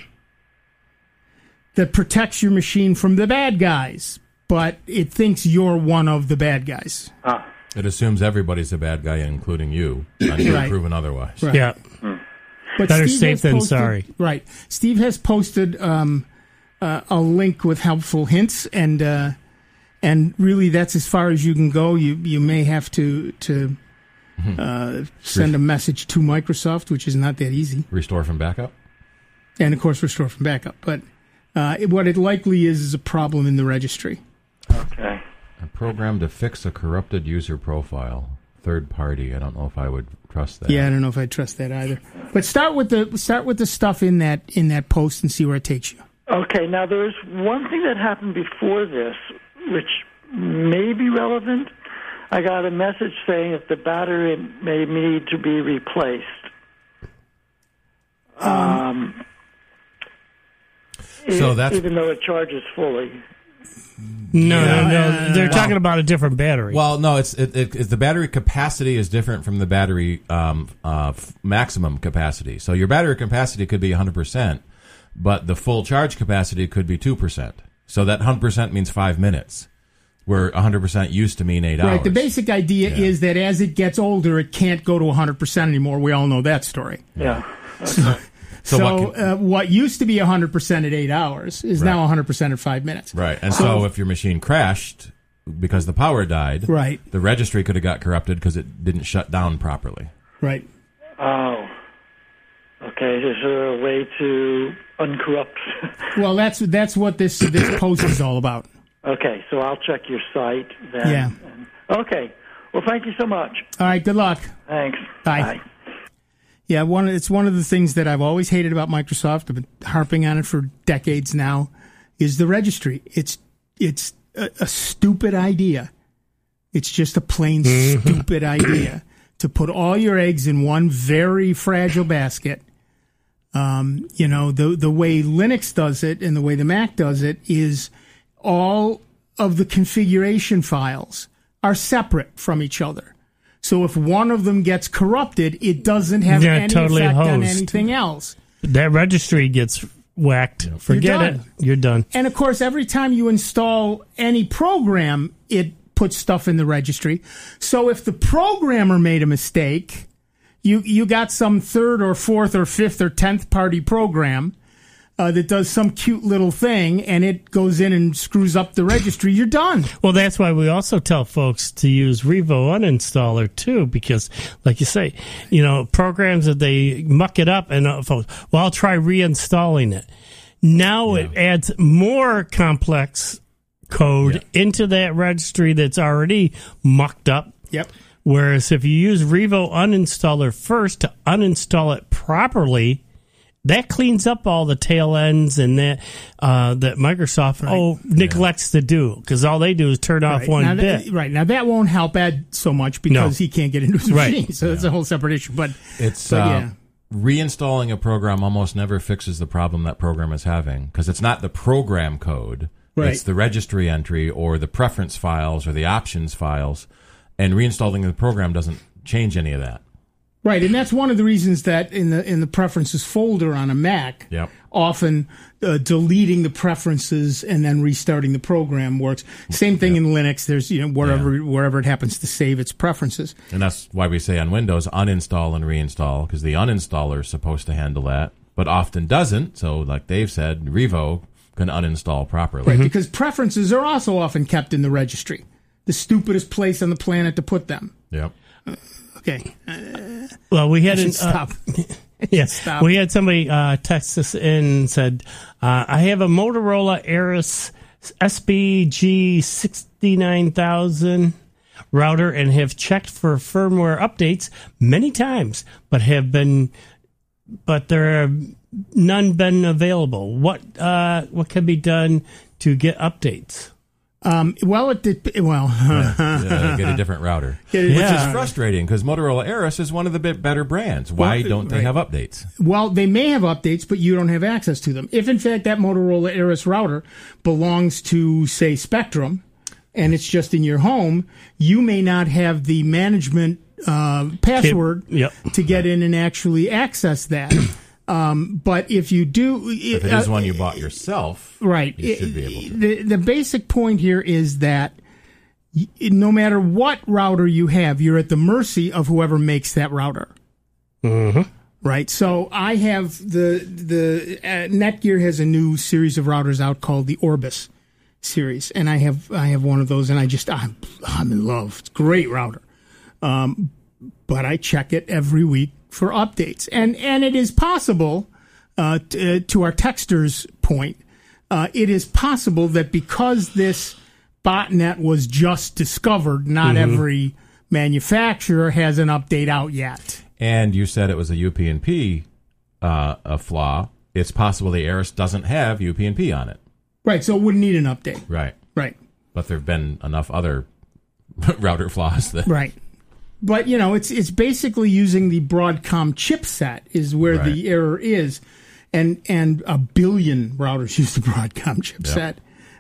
that protects your machine from the bad guys, but it thinks you're one of the bad guys. Ah. It assumes everybody's a bad guy, including you, until Right. proven otherwise. Right. Yeah. But Better Steve safe has than posted- sorry. Right. Steve has posted um, uh, a link with helpful hints, and uh, and really that's as far as you can go. You you may have to to uh, send a message to Microsoft, which is not that easy, Restore from backup? and of course restore from backup. But uh, it, what it likely is is a problem in the registry. Okay. A program to fix a corrupted user profile. Third party. I don't know if I would trust that. Yeah, I don't know if I trust that either. But start with the start with the stuff in that in that post and see where it takes you. Okay, now there's one thing that happened before this, which may be relevant. I got a message saying that the battery may need to be replaced. Um, So e- that's- even though it charges fully. No, Yeah. no, no. They're talking about a different battery. Well, no, it's it, it, it's the battery capacity is different from the battery um, uh, f- maximum capacity. So your battery capacity could be one hundred percent, but the full charge capacity could be two percent. So that one hundred percent means five minutes, where one hundred percent used to mean eight hours. Right. The basic idea Yeah. is that as it gets older, it can't go to one hundred percent anymore. We all know that story. Yeah. So So, what can- uh, what used to be one hundred percent at eight hours is now Right. one hundred percent at five minutes. Right. And so if your machine crashed because the power died, Right. the registry could have got corrupted because it didn't shut down properly. Right. Oh. Okay, is there a way to uncorrupt? Well, that's that's what this this post is all about. Okay, so I'll check your site then. Yeah. Okay. Well, thank you so much. All right. Good luck. Thanks. Bye. Yeah, one. It's one of the things that I've always hated about Microsoft. I've been harping on it for decades now. Is the registry? It's it's a, a stupid idea. It's just a plain stupid idea to put all your eggs in one very fragile basket. Um, you know, the the way Linux does it and the way the Mac does it is all of the configuration files are separate from each other. So if one of them gets corrupted, it doesn't have Yeah, any totally effect on hosed. anything else. that registry gets whacked. Forget You're it. done. You're done. And of course, every time you install any program, it puts stuff in the registry. So if the programmer made a mistake, you you got some third or fourth or fifth or tenth party program uh, that does some cute little thing, and it goes in and screws up the registry, you're done. Well, that's why we also tell folks to use Revo Uninstaller too, because, like you say, you know, programs that they muck it up, and uh, folks, well, I'll try reinstalling it. Now Yeah. it adds more complex code Yeah. into that registry that's already mucked up. Yep. Whereas if you use Revo Uninstaller first to uninstall it properly, that cleans up all the tail ends and that uh, that Microsoft Right. oh neglects to do, because all they do is turn off Right. one now, bit. that, right now, that won't help Ed so much because No. he can't get into his Right. machine. So that's a whole separate issue. But It's but, uh, yeah. reinstalling a program almost never fixes the problem that program is having, because it's not the program code. Right. It's the registry entry or the preference files or the options files. And reinstalling the program doesn't change any of that. Right, and that's one of the reasons that in the in the preferences folder on a Mac, Yep. often uh, deleting the preferences and then restarting the program works. Same thing in Linux. There's you know wherever Yeah. wherever it happens to save its preferences. And that's why we say on Windows, uninstall and reinstall, because the uninstaller is supposed to handle that, but often doesn't. So like Dave said, Revo can uninstall properly. Right, because preferences are also often kept in the registry, the stupidest place on the planet to put them. Yep. Okay, Well, we had I an, should uh, stop. yeah, Stop. we had somebody uh, text us in and said, uh, "I have a Motorola Aris S B G sixty-nine thousand router and have checked for firmware updates many times, but have been, but there are none been available. What uh, what can be done to get updates?" Um, well, it did. Well, Uh, get a different router. Yeah. Which Yeah. is frustrating, because Motorola Aris is one of the bit better brands. Why Well, don't they right. have updates? well, they may have updates, but you don't have access to them. If in fact that Motorola Aris router belongs to, say, Spectrum, and it's just in your home, you may not have the management uh, password Yep. to get in and actually access that. Um, but if you do, If it is one you bought yourself, right, you should be able to. the the basic point here is that y- no matter what router you have, you're at the mercy of whoever makes that router. Mm-hmm. Right. So I have the the uh, Netgear has a new series of routers out called the Orbis series, and I have I have one of those, and I just I'm I'm in love. It's a great router, um, but I check it every week for updates, and and it is possible uh, t- uh, to our texter's point, uh, it is possible that because this botnet was just discovered, not every manufacturer has an update out yet. And you said it was a U P n P uh, a flaw. It's possible the Aris doesn't have U P n P on it. Right. So it wouldn't need an update. Right. Right. But there have been enough other router flaws that. Right. But, you know, it's it's basically using the Broadcom chipset is where Right. the error is. And and a billion routers use the Broadcom chipset.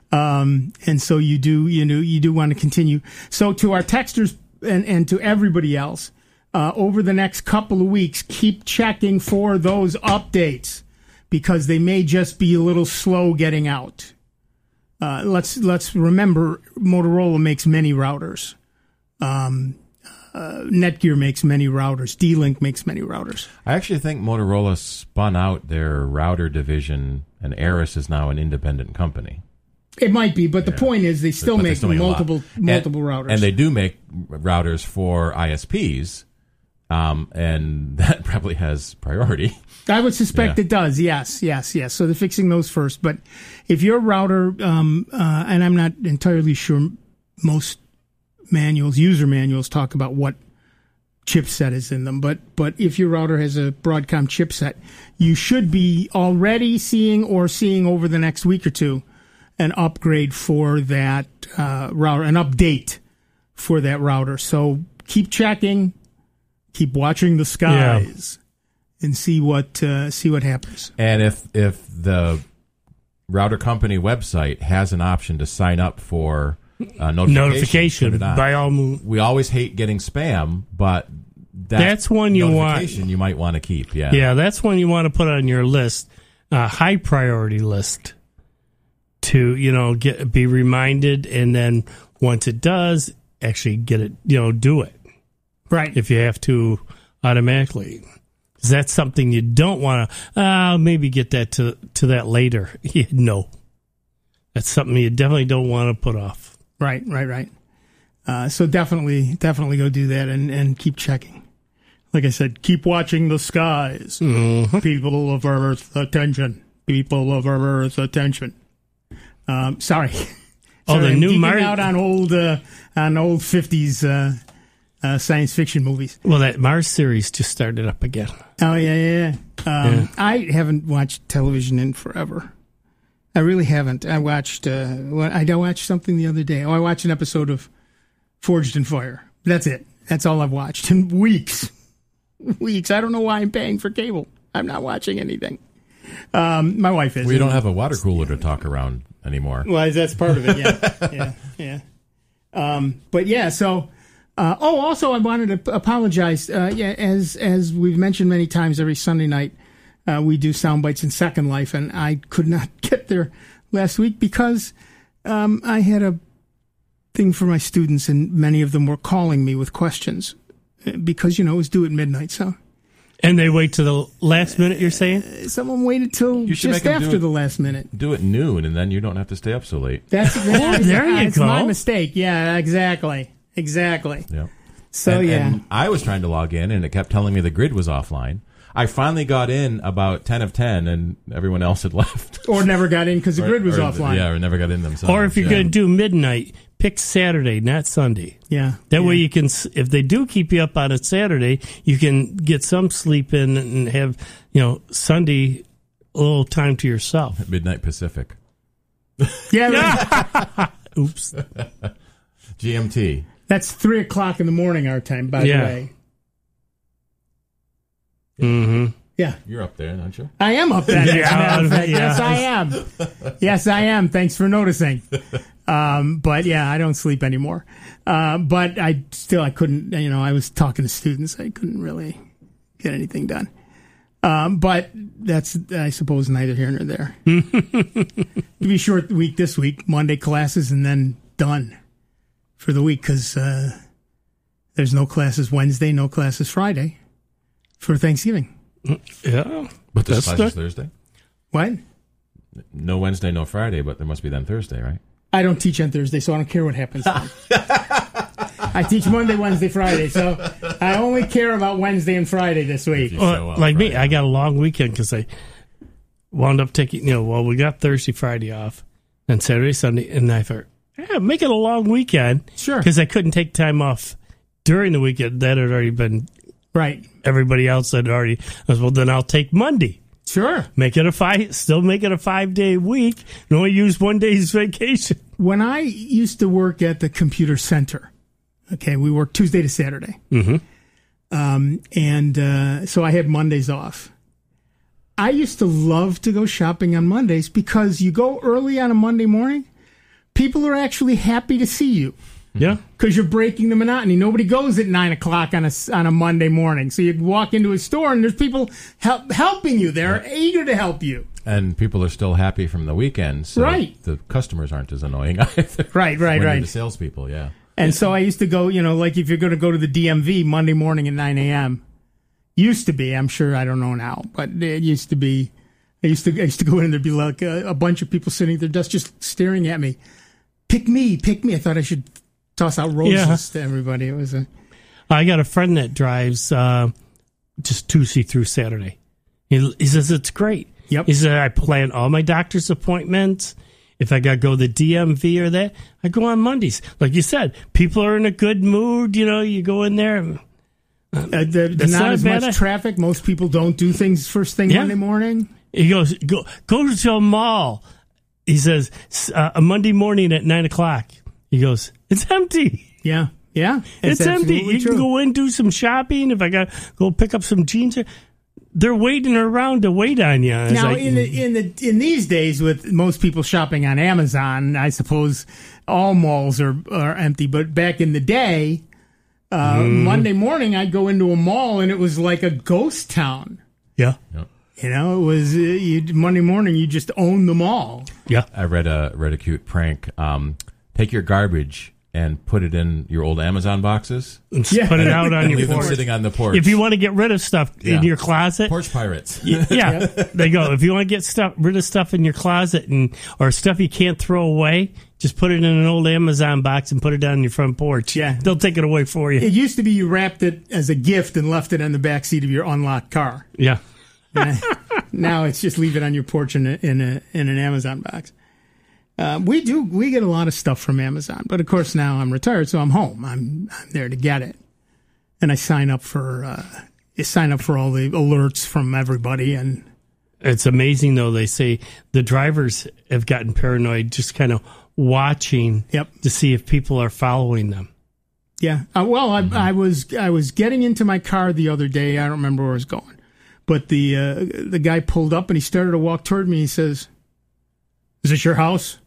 Um, and so you do, you know, you do want to continue. So to our texters and, and to everybody else, uh, over the next couple of weeks, keep checking for those updates because they may just be a little slow getting out. Uh, let's let's remember Motorola makes many routers. Um, uh, Netgear makes many routers. D-Link makes many routers. I actually think Motorola spun out their router division, and Aris is now an independent company. It might be, but the point is they still But they make still make a lot. multiple multiple and, routers. and they do make routers for I S Ps, um, and that probably has priority. I would suspect Yeah. it does. Yes, yes, yes. So they're fixing those first. But if your router, um, uh, and I'm not entirely sure, most manuals, user manuals, talk about what chipset is in them. But but if your router has a Broadcom chipset, you should be already seeing or seeing over the next week or two an upgrade for that uh, router, an update for that router. So keep checking, keep watching the skies. And see what uh, see what happens. And if if the router company website has an option to sign up for uh, notification, Notification, put it on. by all means. We always hate getting spam, but that That's one you want. notification you might want to keep. Yeah, Yeah, that's one you want to put on your list, a high priority list, to you know get be reminded, and then once it does, actually get it, you know, do it Right. if you have to automatically. 'Cause that's something you don't want to. Uh, maybe get that to to that later. Yeah, no, that's something you definitely don't want to put off. Right, right, right. Uh, so definitely, definitely go do that and, and keep checking. Like I said, keep watching the skies. Mm-hmm. People of Earth, attention. people of Earth, attention. Um, sorry. Oh, sorry, the I'm new geeking Mar- out on old uh, on old fifties uh, uh, science fiction movies. Well, that Mars series just started up again. Oh yeah, yeah. yeah. Um, Yeah. I haven't watched television in forever. I really haven't. I watched. Uh, well, I watched something the other day. Oh, I watched an episode of Forged in Fire. That's it. That's all I've watched in weeks. Weeks. I don't know why I'm paying for cable. I'm not watching anything. Um, my wife is. We don't have a water cooler to talk around anymore. Well, that's part of it. Yeah, yeah, yeah. Um, but yeah, so. Uh, oh, also, I wanted to apologize. Uh, yeah, as as we've mentioned many times, every Sunday night uh, we do Sound Bites in Second Life, and I could not get there last week because um, I had a thing for my students, and many of them were calling me with questions because you know it was due at midnight. So. And they wait to the last minute, you're saying? Someone waited till You should just make 'em do after it- the last minute. Do it noon, and then you don't have to stay up so late. That's that, there you that's go. my mistake. Yeah, exactly, exactly. Yeah. So and, yeah, and I was trying to log in, and it kept telling me the grid was offline. I finally got in about ten of ten, and everyone else had left. or never got in because the grid was Or- or- offline. Yeah, or never got in themselves. Or if you're yeah. going to do midnight, pick Saturday, not Sunday. Yeah. That yeah. way you can, s- if they do keep you up on a Saturday, you can get some sleep in and have, you know, Sunday a little time to yourself. Midnight Pacific. Yeah, Oops. G M T. that's three o'clock in the morning our time. By Yeah. the way. Mm-hmm. Yeah, You're up there, aren't you? I am up that. Yeah, as a matter of fact. yeah. Yes, I am. Yes, I am. Thanks for noticing. Um, but yeah, I don't sleep anymore. Uh, but I still, I couldn't. You know, I was talking to students. I couldn't really get anything done. Um, but that's, I suppose, neither here nor there. It'll be a short week this week. Monday classes and then done for the week because uh, there's no classes Wednesday, no classes Friday for Thanksgiving. Yeah. But this That's class is the- Thursday? What? No Wednesday, no Friday, but there must be then Thursday, right? I don't teach on Thursday, so I don't care what happens. I teach Monday, Wednesday, Friday, so I only care about Wednesday and Friday this week. You Well, show up like me, Friday. I got a long weekend because I wound up taking, you know, well, we got Thursday, Friday off, and Saturday, Sunday, and I thought, yeah, make it a long weekend. Sure. Because I couldn't take time off during the weekend. That had already been, Right. everybody else had already, I was, well, then I'll take Monday. Sure. Make it a five, still make it a five day week, and only use one day's vacation. When I used to work at the computer center, okay, we worked Tuesday to Saturday. Mm-hmm. Um, and uh, so I had Mondays off. I used to love to go shopping on Mondays because you go early on a Monday morning, people are actually happy to see you. Yeah. Because you're breaking the monotony. Nobody goes at nine o'clock on a on a Monday morning. So you walk into a store and there's people help, helping you. They're eager to help you. And people are still happy from the weekend, so Right. the customers aren't as annoying either. Right, right, When you're right. the salespeople, yeah. And so I used to go, you know, like if you're going to go to the D M V Monday morning at nine a.m. Used to be, I'm sure, I don't know now, but it used to be. I used to I used to go in and there'd be like a, a bunch of people sitting at their desk just staring at me. Pick me, pick me. I thought I should toss out roses Yeah. to everybody. It was a I got a friend that drives uh, just Tuesday through Saturday. He, he says it's great. Yep. He said I plan all my doctor's appointments. If I got to go to the D M V or that, I go on Mondays. Like you said, people are in a good mood. You know, you go in there. And, Uh, the, That's not, not as bad. much traffic. Most people don't do things first thing Yeah. Monday morning. he goes, go go to a mall. He says uh, a Monday morning at nine o'clock. He goes, it's empty. Yeah, yeah, It's, empty. absolutely You true. can go in, do some shopping. If I got to go pick up some jeans, they're waiting around to wait on you. It's Now, like- in the in the in these days, with most people shopping on Amazon, I suppose all malls are are empty. But back in the day, uh, Mm. Monday morning, I'd go into a mall and it was like a ghost town. yeah, You know, it was uh, you, Monday morning. You just own the mall. yeah. I read a read a cute prank. Um, take your garbage and put it in your old Amazon boxes. And just Yeah. put it out on And your leave them porch. sitting on the porch. If you want to get rid of stuff Yeah. in your closet, Porch pirates. yeah, they go. If you want to get stuff rid of stuff in your closet and or stuff you can't throw away, just put it in an old Amazon box and put it down your front porch. Yeah. they'll take it away for you. It used to be you wrapped it as a gift and left it on the back seat of your unlocked car. Yeah, Uh, now it's just leave it on your porch in a, in, a, in an Amazon box. Uh, we do we get a lot of stuff from Amazon, but of course now I'm retired, so I'm home. I'm I'm there to get it, and I sign up for uh, you sign up for all the alerts from everybody. And it's amazing though. They say the drivers have gotten paranoid, just kind of watching yep. to see if people are following them. Yeah. Uh, well, I, I was I was getting into my car the other day. I don't remember where I was going, but the uh, the guy pulled up and he started to walk toward me. He says, "Is this your house?"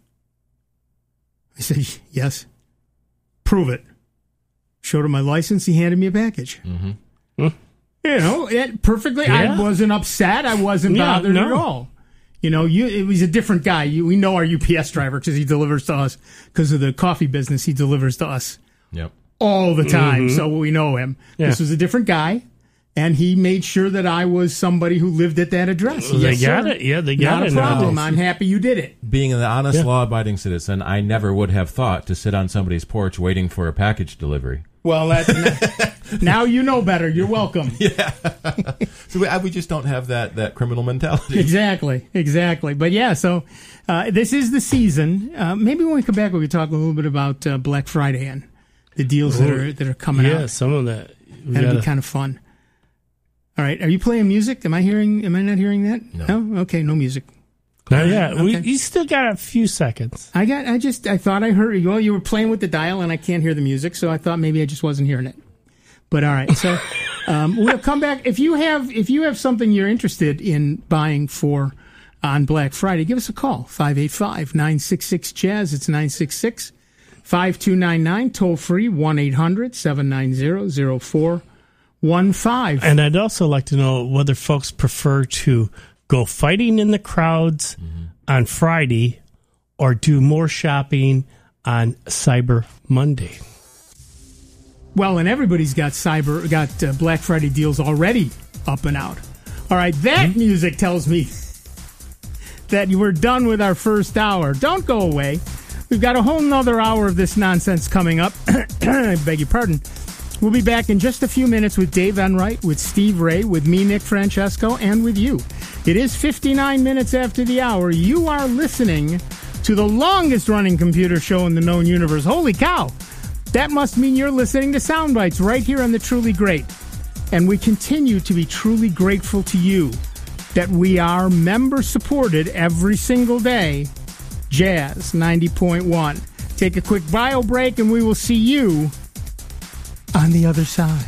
I said, "Yes." "Prove it." Showed him my license. He handed me a package. Mm-hmm. You know, it perfectly. Yeah. I wasn't upset. I wasn't Yeah, bothered no. at all. You know, you it was a different guy. You, we know our U P S driver because he delivers to us because of the coffee business. He delivers to us Yep. all the time, Mm-hmm. so we know him. Yeah. This was a different guy, and he made sure that I was somebody who lived at that address. They Yes, got sir. it. Yeah, they got Not it a problem. now. I'm happy you did it. Being an honest, Yeah. law-abiding citizen, I never would have thought to sit on somebody's porch waiting for a package delivery. Well, that, now you know better. You're welcome. So we, I- we just don't have that, that criminal mentality. Exactly, exactly. But yeah, so uh, this is the season. Uh, maybe when we come back, we could talk a little bit about uh, Black Friday and the deals that are that are coming Yeah, out. some of that. We That'd be gotta- kind of fun. All right, are you playing music? Am I hearing? Am I not hearing that? No. Okay, no music. Not yet. We, Okay. you still got a few seconds. I got. I just. I thought I heard. Well, you were playing with the dial, and I can't hear the music, so I thought maybe I just wasn't hearing it. But all right, so um, we'll come back. If you have, if you have something you're interested in buying for on Black Friday, give us a call five eight five, nine six six, jazz. It's nine six six, five two nine nine. Toll free one eight hundred, seven nine zero, zero four one five. And I'd also like to know whether folks prefer to go fighting in the crowds Mm-hmm. on Friday or do more shopping on Cyber Monday. Well, and everybody's got cyber, got uh, Black Friday deals already up and out. All right, that music tells me that we're done with our first hour. Don't go away. We've got a whole nother hour of this nonsense coming up. I beg your pardon. We'll be back in just a few minutes with Dave Enright, with Steve Ray, with me, Nick Francesco, and with you. It is fifty-nine minutes after the hour. You are listening to the longest-running computer show in the known universe. Holy cow! That must mean you're listening to Soundbites right here on the Truly Great. And we continue to be truly grateful to you that we are member-supported every single day. Jazz ninety point one. Take a quick bio break, and we will see you on the other side.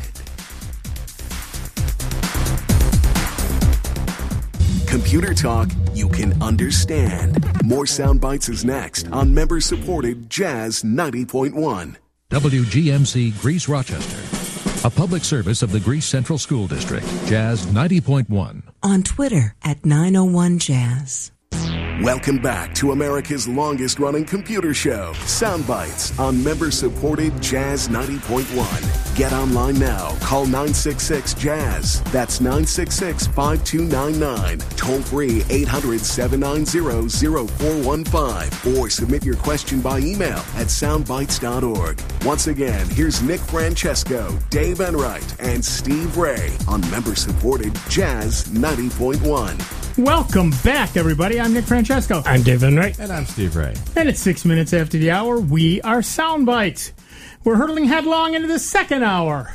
Computer talk you can understand. More Sound Bites is next on member-supported Jazz ninety point one. W G M C Greece Rochester, a public service of the Greece Central School District. Jazz ninety point one. On Twitter at nine oh one jazz. Welcome back to America's longest-running computer show, Sound Bites, on member-supported Jazz ninety point one. Get online now. Call nine six six, jazz. That's nine six six, five two nine nine. Toll free eight hundred, seven nine zero, zero four one five. Or submit your question by email at soundbites dot org. Once again, here's Nick Francesco, Dave Enright, and Steve Ray on member-supported Jazz ninety point one. Welcome back, everybody. I'm Nick Francesco. I'm Dave Enright. And I'm Steve Ray. And it's six minutes after the hour. We are Soundbites. We're hurtling headlong into the second hour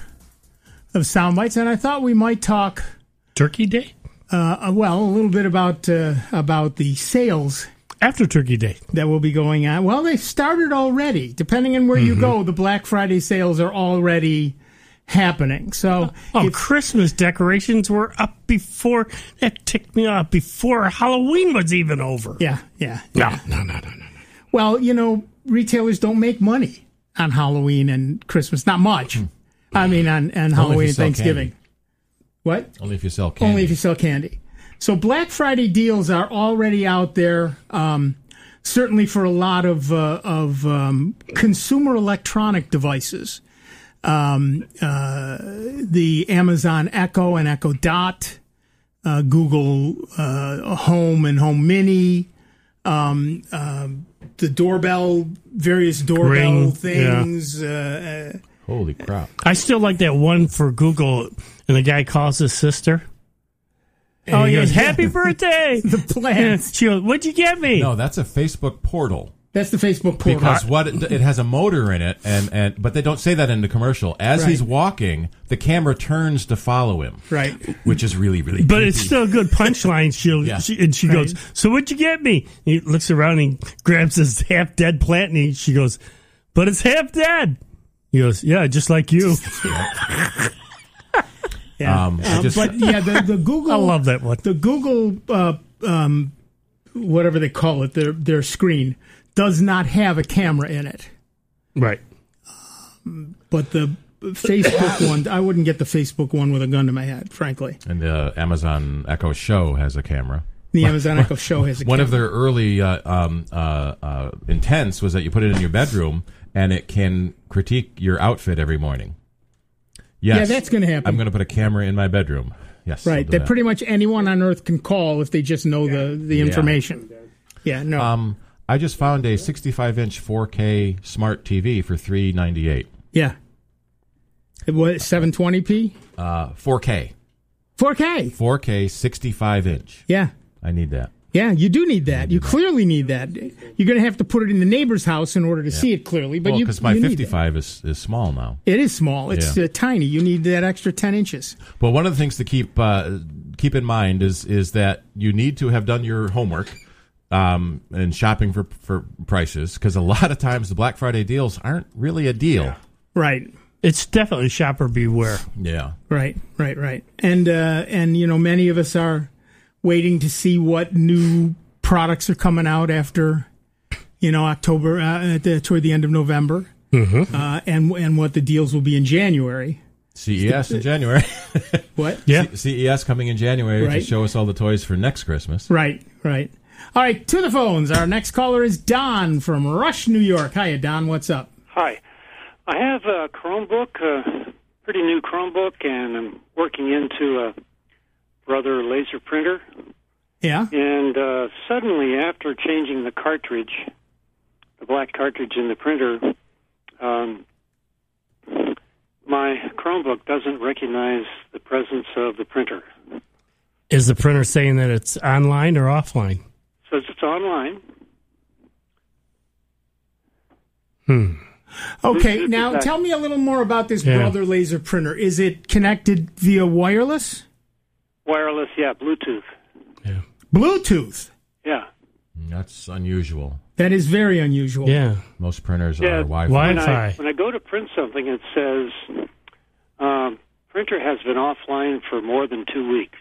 of Soundbites, and I thought we might talk, Turkey Day? uh, well, a little bit about uh, about the sales After Turkey Day. that will be going on. Well, they've started already. Depending on where you go, the Black Friday sales are already happening. So, Oh, if- Christmas decorations were up before, that ticked me off, before Halloween was even over. yeah, yeah. No, no, no, no, no. Well, you know, retailers don't make money on Halloween and Christmas. Not much. I mean, on, on Halloween you and sell Thanksgiving. candy. What? Only if you sell candy. Only if you sell candy. So Black Friday deals are already out there, um, certainly for a lot of uh, of um, consumer electronic devices. Um, uh, the Amazon Echo and Echo Dot, uh, Google uh, Home and Home Mini, um, uh, the doorbell, various doorbell Ring, things. Uh, uh, Holy crap. I still like that one for Google, and the guy calls his sister. And Oh, he yeah, goes, yeah. happy birthday. The plans. She goes, what'd you get me? No, that's a Facebook portal. That's the Facebook portal. Because what it, it has a motor in it, and, and but they don't say that in the commercial. As Right. he's walking, the camera turns to follow him, Right. which is really really. But creepy. it's still a good punchline. She'll, Yeah. she, and she Right. goes, so what'd you get me? And he looks around and grabs this half-dead plant, and he, she goes, but it's half-dead. He goes, yeah, just like you. Yeah. Um, I Um, just- but yeah, the, the Google. I love that one. The Google, uh, um, whatever they call it, their their screen does not have a camera in it. Right. But the Facebook one, I wouldn't get the Facebook one with a gun to my head, frankly. And the Amazon Echo Show has a camera. The Amazon Echo Show has a One camera. of their early uh, um, uh, uh, intents was that you put it in your bedroom and it can critique your outfit every morning. Yes, Yeah, that's gonna happen. I'm going to put a camera in my bedroom. Yes, I'll Right, do that that. pretty much anyone on Earth can call if they just know the, the information. Yeah, no. Um, I just found a sixty-five inch four K smart T V for three ninety-eight. yeah. It was seven twenty p? Uh, four K, four K. four K, sixty-five inch. Yeah. I need that. Yeah, you do need that. You clearly need that. You're going to have to put it in the neighbor's house in order to see it clearly. But Well, you because my you need fifty-five is, is small now. It. it is small. It's Yeah. uh, tiny. You need that extra ten inches. Well, one of the things to keep uh, keep in mind is is that you need to have done your homework um, and shopping for for prices, because a lot of times the Black Friday deals aren't really a deal. Right. It's definitely shopper beware. Yeah. Right, right, right. And uh, and you know, many of us are waiting to see what new products are coming out after, you know, October uh, at the, toward the end of November, Mm-hmm. uh, and and what the deals will be in January. C E S in January. What? Yeah. C E S coming in January to Right. show us all the toys for next Christmas. Right, right. All right, to the phones. Our next caller is Don from Rush, New York. Hiya, Don. What's up? Hi. I have a Chromebook, a pretty new Chromebook, and I'm working into a Brother laser printer. Yeah. And uh, suddenly, after changing the cartridge, the black cartridge in the printer, um, my Chromebook doesn't recognize the presence of the printer. Is the printer saying that it's online or offline? Says it's online. Hmm. Okay, Bluetooth now is tell me a little more about this Yeah. Brother laser printer. Is it connected via wireless? Wireless, yeah, Bluetooth. Yeah. Bluetooth. Yeah. That's unusual. That is very unusual. Yeah. Most printers Yeah, are Wi-Fi. Wi- When I, Wi-Fi. when I go to print something, it says um, printer has been offline for more than two weeks.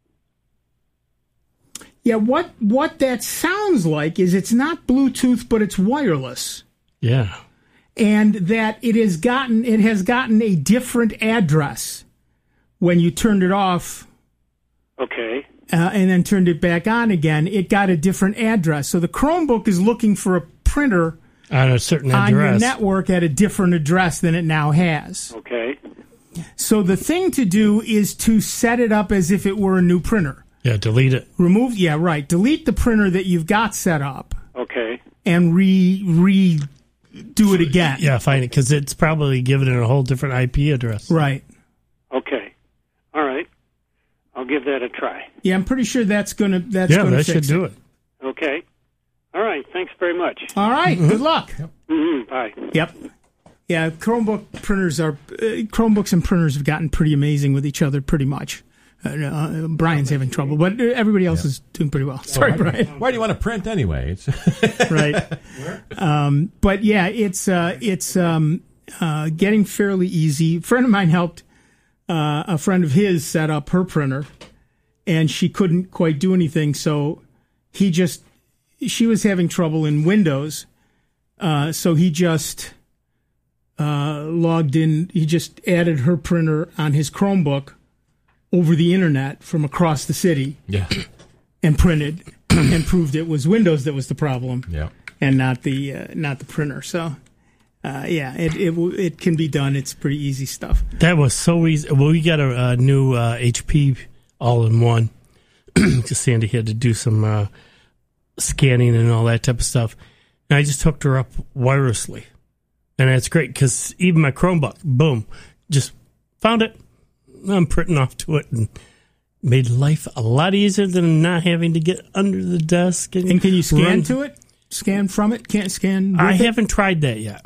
Yeah, what what that sounds like is it's not Bluetooth, but it's wireless. Yeah. And that it has gotten it has gotten a different address when you turned it off Okay. uh, and then turned it back on again. It got a different address. So the Chromebook is looking for a printer On a certain on your address. network at a different address than it now has. Okay. So the thing to do is to set it up as if it were a new printer. Yeah, delete it. Remove, yeah, right. Delete the printer that you've got set up Okay. and re re do it again. Yeah, find it, because it's probably giving it a whole different I P address. Right. Okay. All right. I'll give that a try. Yeah, I'm pretty sure that's gonna that's Yeah, gonna that should fix do it. it. Okay. All right. Thanks very much. All right, good luck. Mm-hmm. Bye. Yep. Yeah, Chromebook printers are uh, Chromebooks and printers have gotten pretty amazing with each other, pretty much. Uh, uh, Brian's having trouble, but everybody else is doing pretty well. Sorry, Brian. Why do you want to print anyway? It's Right. Um, but yeah, it's uh, it's um, uh, getting fairly easy. A friend of mine helped uh, a friend of his set up her printer, and she couldn't quite do anything. So he just she was having trouble in Windows, uh, so he just uh, logged in. He just added her printer on his Chromebook over the internet from across the city yeah, and printed and proved it was Windows that was the problem yeah. and not the uh, not the printer. So, uh, yeah, it it w- it can be done. It's pretty easy stuff. That was so easy. Well, we got a, a new uh, H P all-in-one because Sandy had to do some uh, scanning and all that type of stuff. And I just hooked her up wirelessly. And that's great because even my Chromebook, boom, just found it. I'm printing off to it. And Made life a lot easier than not having to get under the desk. And, and can you scan run. to it? Scan from it? Can't scan with I it? haven't tried that yet.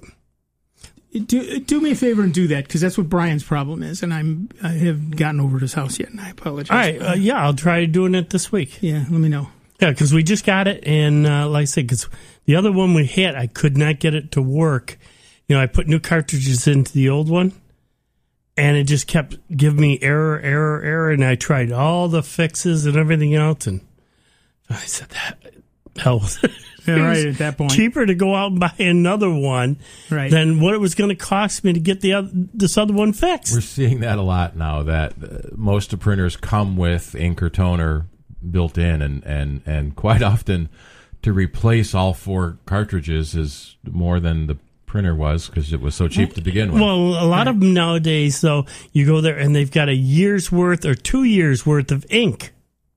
Do, do me a favor and do that, because that's what Brian's problem is, and I'm I have gotten over at his house yet, and I apologize. All right, uh, yeah, I'll try doing it this week. Yeah, let me know. Yeah, because we just got it, and uh, like I said, because the other one we had, I could not get it to work. You know, I put new cartridges into the old one, and it just kept giving me error, error, error, and I tried all the fixes and everything else, and I said, that hell with it. Yeah, right, at that point. Cheaper to go out and buy another one right. than what it was going to cost me to get the other, this other one fixed. We're seeing that a lot now, that uh, most of printers come with ink or toner built in, and, and, and quite often to replace all four cartridges is more than the printer was, because it was so cheap to begin with. Well, a lot right. of them nowadays, though, you go there and they've got a year's worth or two years worth of ink.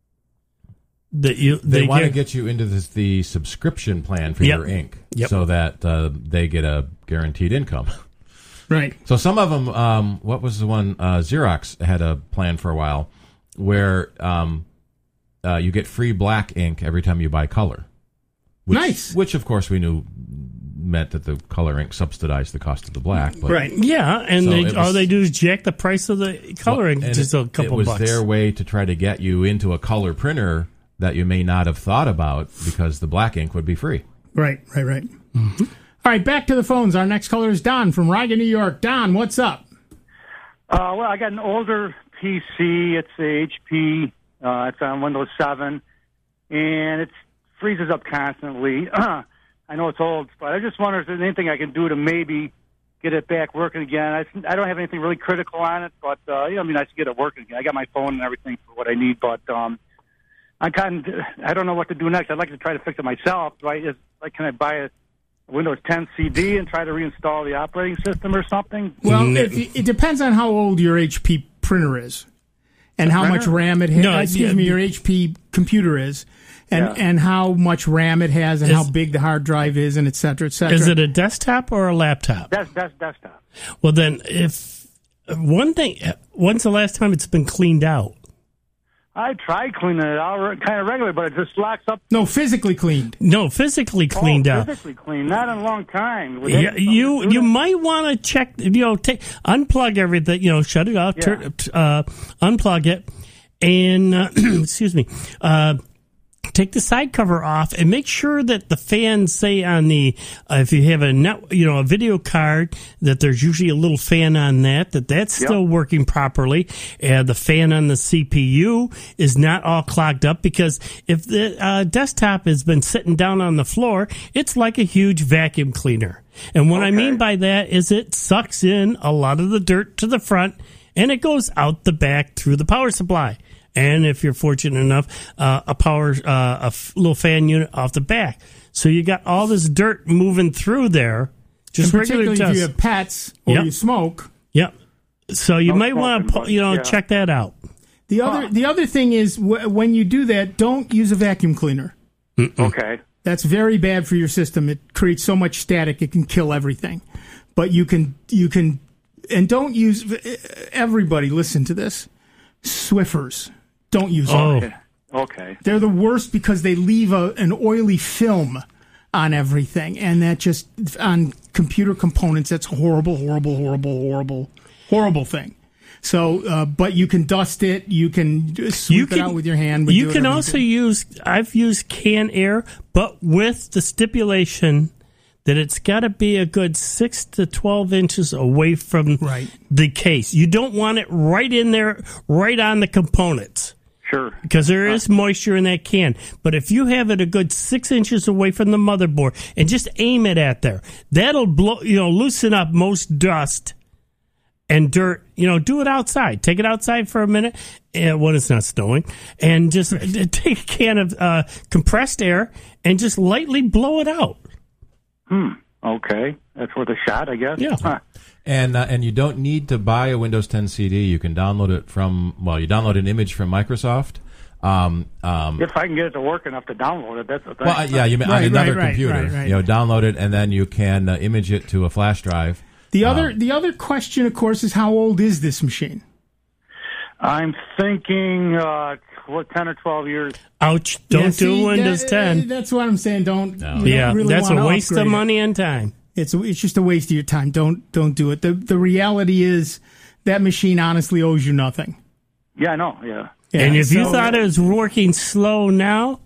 That you, they, they want get, to get you into this, the subscription plan for yep. your ink, yep. so that uh, they get a guaranteed income. Right. So some of them, um, what was the one? Uh, Xerox had a plan for a while where um, uh, you get free black ink every time you buy color. Which, nice. Which, of course, we knew meant that the color ink subsidized the cost of the black. But, right. Yeah, and so they, was, all they do is jack the price of the color well, ink just it, a couple It was bucks. their way to try to get you into a color printer that you may not have thought about, because the black ink would be free. Right, right, right. Mm-hmm. All right, back to the phones. Our next caller is Don from Riga, New York. Don, what's up? Uh, well, I got an older P C. It's a H P. Uh, it's on Windows seven, and it freezes up constantly. I know it's old, but I just wonder if there's anything I can do to maybe get it back working again. I, I don't have anything really critical on it, but uh, you know, I mean, I should get it working again. I got my phone and everything for what I need, but um, I kind of, I don't know what to do next. I'd like to try to fix it myself. Right? Is, like, can I buy a Windows ten C D and try to reinstall the operating system or something? Well, if, it depends on how old your H P printer is, and the how printer? much RAM it has. No, excuse yeah, me, your H P computer is, and yeah. and how much RAM it has, and is, how big the hard drive is, and et cetera, et cetera. Is it a desktop or a laptop? That's that's desktop. Well, then, if one thing, when's the last time it's been cleaned out? I tried cleaning it out kind of regularly, but it just locks up. No, physically cleaned. No, physically cleaned oh, out. Physically cleaned, not in a long time. Would yeah, you you might want to check. You know, take unplug everything. You know, shut it off. Yeah. Turn, uh, unplug it, and uh, excuse me. Uh, Take the side cover off and make sure that the fans, say on the, uh, if you have a net, you know, a video card, that there's usually a little fan on that, that that's yep. still working properly. And the fan on the C P U is not all clogged up, because if the uh, desktop has been sitting down on the floor, it's like a huge vacuum cleaner. And what okay. I mean by that is it sucks in a lot of the dirt to the front and it goes out the back through the power supply. And if you're fortunate enough, uh, a power, uh, a f- little fan unit off the back. So you got all this dirt moving through there. Just and regular particularly dust. if you have pets or yep. you smoke. Yep. So you no might want to, you know, yeah. check that out. The other, huh. the other thing is w- when you do that, don't use a vacuum cleaner. Mm-mm. Okay. That's very bad for your system. It creates so much static it can kill everything. But you can, you can, and don't use. Everybody, listen to this. Swiffers. Don't use oh. them. Okay. They're the worst because they leave a, an oily film on everything, and that just, on computer components, that's horrible, horrible, horrible, horrible, horrible thing. So, uh, but you can dust it, you can sweep you can, it out with your hand. You can also use, I've used Can Air, but with the stipulation that it's got to be a good six to twelve inches away from right. the case. You don't want it right in there, right on the components. Sure. Because there is moisture in that can. But if you have it a good six inches away from the motherboard and just aim it at there, that'll blow, you know, loosen up most dust and dirt. You know, do it outside. Take it outside for a minute uh, when it's not snowing, and just take a can of uh, compressed air and just lightly blow it out. Hmm. Okay. That's worth a shot, I guess. Yeah. Huh. And uh, and you don't need to buy a Windows ten C D. You can download it from, well, you download an image from Microsoft. Um, um, if I can get it to work enough to download it, that's the thing. Well, uh, yeah, you mean right, on another right, computer. Right, right, right. You know, download it, and then you can uh, image it to a flash drive. The other um, the other question, of course, is how old is this machine? I'm thinking, uh, what, ten or twelve years. Ouch! Don't Yeah, do see, Windows that- ten. That's what I'm saying. Don't. No. You don't Yeah, really that's a wanna waste of upgrade it. money and time. It's it's just a waste of your time. Don't don't do it. The the reality is that machine honestly owes you nothing. Yeah, I know. Yeah. Yeah, and if you so, thought it was working slow now,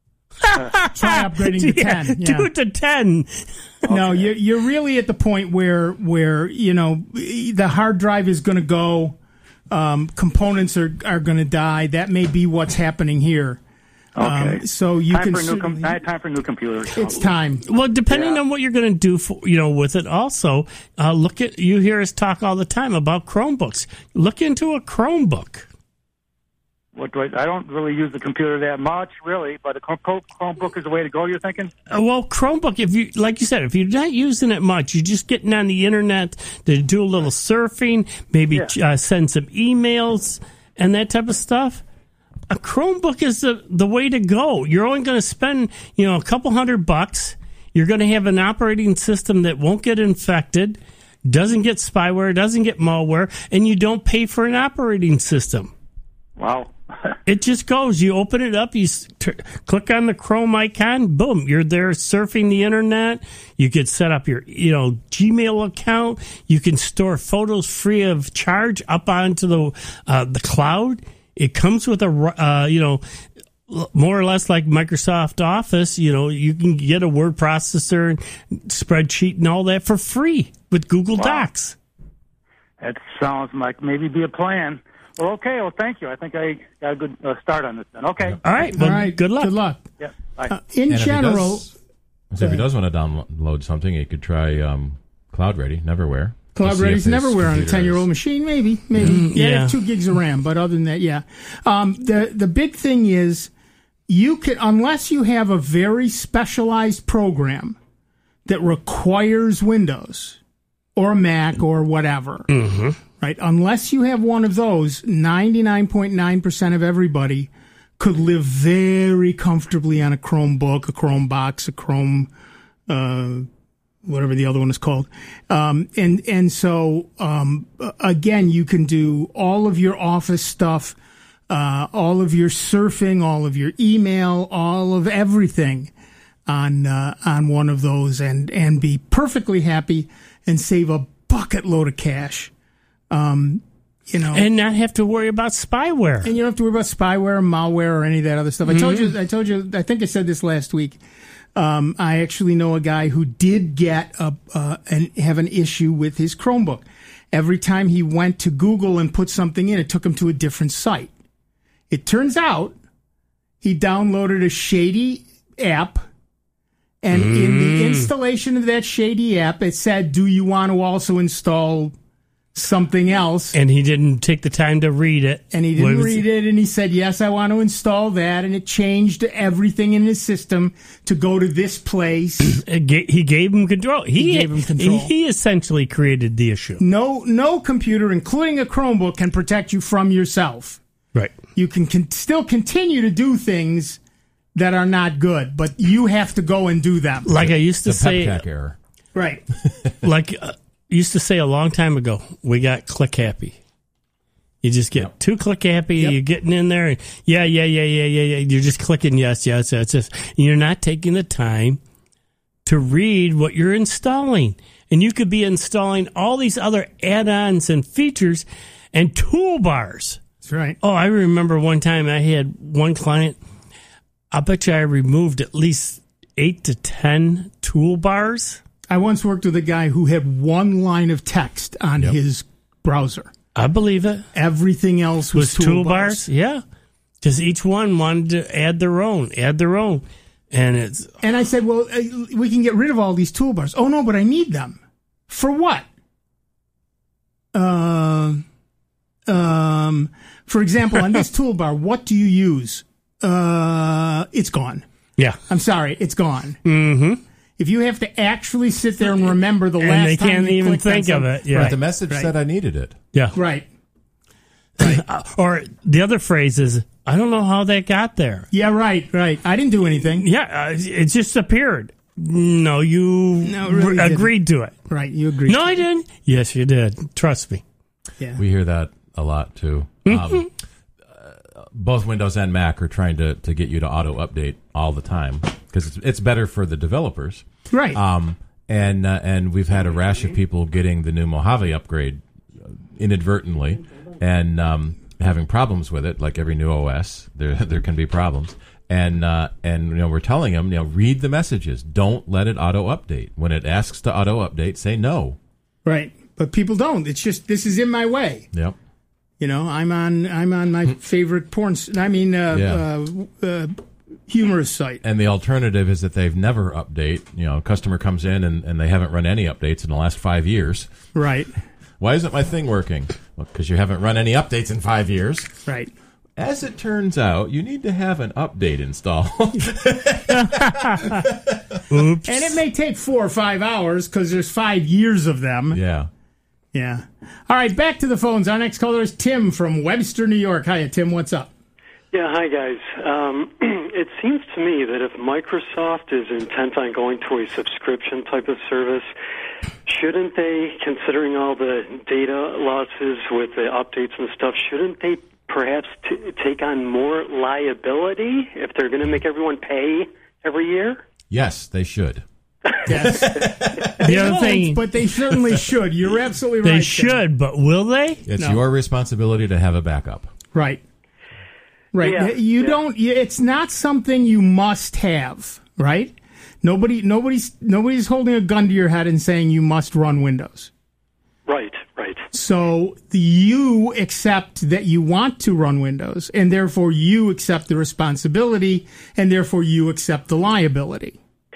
try upgrading to yeah, ten. Yeah. do it to ten. No, you're you're really at the point where where you know the hard drive is going to go, um, components are are going to die. That may be what's happening here. Okay. Um, so you time can for a new com- certainly- time for a new computer. it's time. Well, depending Yeah. on what you're going to do, for, you know, with it. Also, uh, look at you hear us talk all the time about Chromebooks. Look into a Chromebook. What do I, I don't really use the computer that much, really, but a Chrome- Chromebook is the way to go, you're thinking? Uh, Well, Chromebook, if you like you said, if you're not using it much, you're just getting on the internet to do a little surfing, maybe Yeah. uh, send some emails and that type of stuff. A Chromebook is the the way to go. You're only going to spend, you know, a couple hundred bucks. You're going to have an operating system that won't get infected, doesn't get spyware, doesn't get malware, and you don't pay for an operating system. Wow. It just goes. You open it up, you s- t- click on the Chrome icon, boom, you're there surfing the internet. You could set up your, you know, Gmail account. You can store photos free of charge up onto the uh, the cloud. It comes with a, uh, you know, more or less like Microsoft Office. You know, you can get a word processor, and spreadsheet, and all that for free with Google Wow. Docs. That sounds like maybe be a plan. Well, okay. Well, thank you. I think I got a good uh, start on this then. Okay. All right. Well, All right. good luck. Good luck. Yeah. Bye. Uh, in And if he general, does- so if he does want to download something, he could try um, Cloud Ready, Neverwhere. Cloud to see Ready's if his neverwhere on a computer ten-year-old is- machine. Maybe, maybe. Mm, yeah, yeah. two gigs of RAM. But other than that, yeah. Um, the the big thing is you can, unless you have a very specialized program that requires Windows or a Mac or whatever, right? Unless you have one of those, ninety-nine point nine percent of everybody could live very comfortably on a Chromebook, a Chromebox, a Chrome. Uh, whatever the other one is called. Um, and, and so, um, again, you can do all of your office stuff, uh, all of your surfing, all of your email, all of everything on, uh, on one of those and, and be perfectly happy and save a bucket load of cash. Um, you know, And not have to worry about spyware. and you don't have to worry about spyware or malware or any of that other stuff. I told you, I told you, I think I said this last week. Um, I actually know a guy who did get a, uh, and have an issue with his Chromebook. Every time he went to Google and put something in, it took him to a different site. It turns out he downloaded a shady app, and in the installation of that shady app, it said, "Do you want to also install something else?" And he didn't take the time to read it. And he didn't read it, and he said, "Yes, I want to install that." And it changed everything in his system to go to this place. It ga- He gave him control. He, He gave him control. He essentially created the issue. No, no computer, including a Chromebook, can protect you from yourself. Right. You can con- still continue to do things that are not good, but you have to go and do them. Like I used to The say, PepCac error. Right. like uh, used to say a long time ago, we got click happy. You just get Yep. too click happy. Yep. You're getting in there, and yeah, yeah, yeah, yeah, yeah, yeah. You're just clicking yes, yes, yes, yes. And you're not taking the time to read what you're installing. And you could be installing all these other add-ons and features and toolbars. That's right. Oh, I remember one time I had one client. I bet you I removed at least eight to ten toolbars. I once worked with a guy who had one line of text on Yep. his browser. I believe it. Everything else was, Was toolbars? Yeah. Because each one wanted to add their own, add their own. And it's, And I said, well, uh, we can get rid of all these toolbars. Oh, no, but I need them. For what? Uh, um, for example, on this toolbar, what do you use? Uh, it's gone. yeah. I'm sorry, it's gone. Mm-hmm. If you have to actually sit there and remember the And last they time can't you even clicked on think of something- it. Yeah. But the message right. said I needed it. Yeah. Right. Uh, or the other phrase is, I don't know how that got there. Yeah, right, right. I didn't do anything. Yeah. Uh, it just appeared. No, you No, it really re- agreed to it. Right, you agreed. No, I didn't. Yes, you did. Trust me. Yeah. We hear that a lot too. Um, uh, both Windows and Mac are trying to, to get you to auto update all the time because it's, it's better for the developers, right? Um, and uh, and we've had a rash of people getting the new Mojave upgrade inadvertently and um, having problems with it. Like every new O S, there there can be problems. And uh, and you know we're telling them, you know, read the messages. Don't let it auto update. When it asks to auto update, say no. Right, but people don't. It's just this is in my way. Yep. You know, I'm on I'm on my favorite porn. I mean, uh, Yeah. uh, uh, humorous site. And the alternative is that they've never update. You know, a customer comes in and, and they haven't run any updates in the last five years. Right. Why isn't my thing working? Well, because you haven't run any updates in five years. Right. As it turns out, you need to have an update installed. Oops. And it may take four or five hours because there's five years of them. Yeah. Yeah. All right, back to the phones. Our next caller is Tim from Webster, New York. Hiya, Tim. What's up? Yeah, hi, guys. Um, it seems to me that if Microsoft is intent on going to a subscription type of service, shouldn't they, considering all the data losses with the updates and stuff, shouldn't they perhaps t- take on more liability if they're going to make everyone pay every year? Yes, they should. Yes. The other thing, but they certainly should. You're absolutely they right. should, Tim. but will they? It's No. your responsibility to have a backup. Right. Right. Yeah, you yeah. don't. It's not something you must have. Right. Nobody. Nobody's. Nobody's holding a gun to your head and saying you must run Windows. Right, right. So the, you accept that you want to run Windows, and therefore you accept the responsibility, and therefore you accept the liability.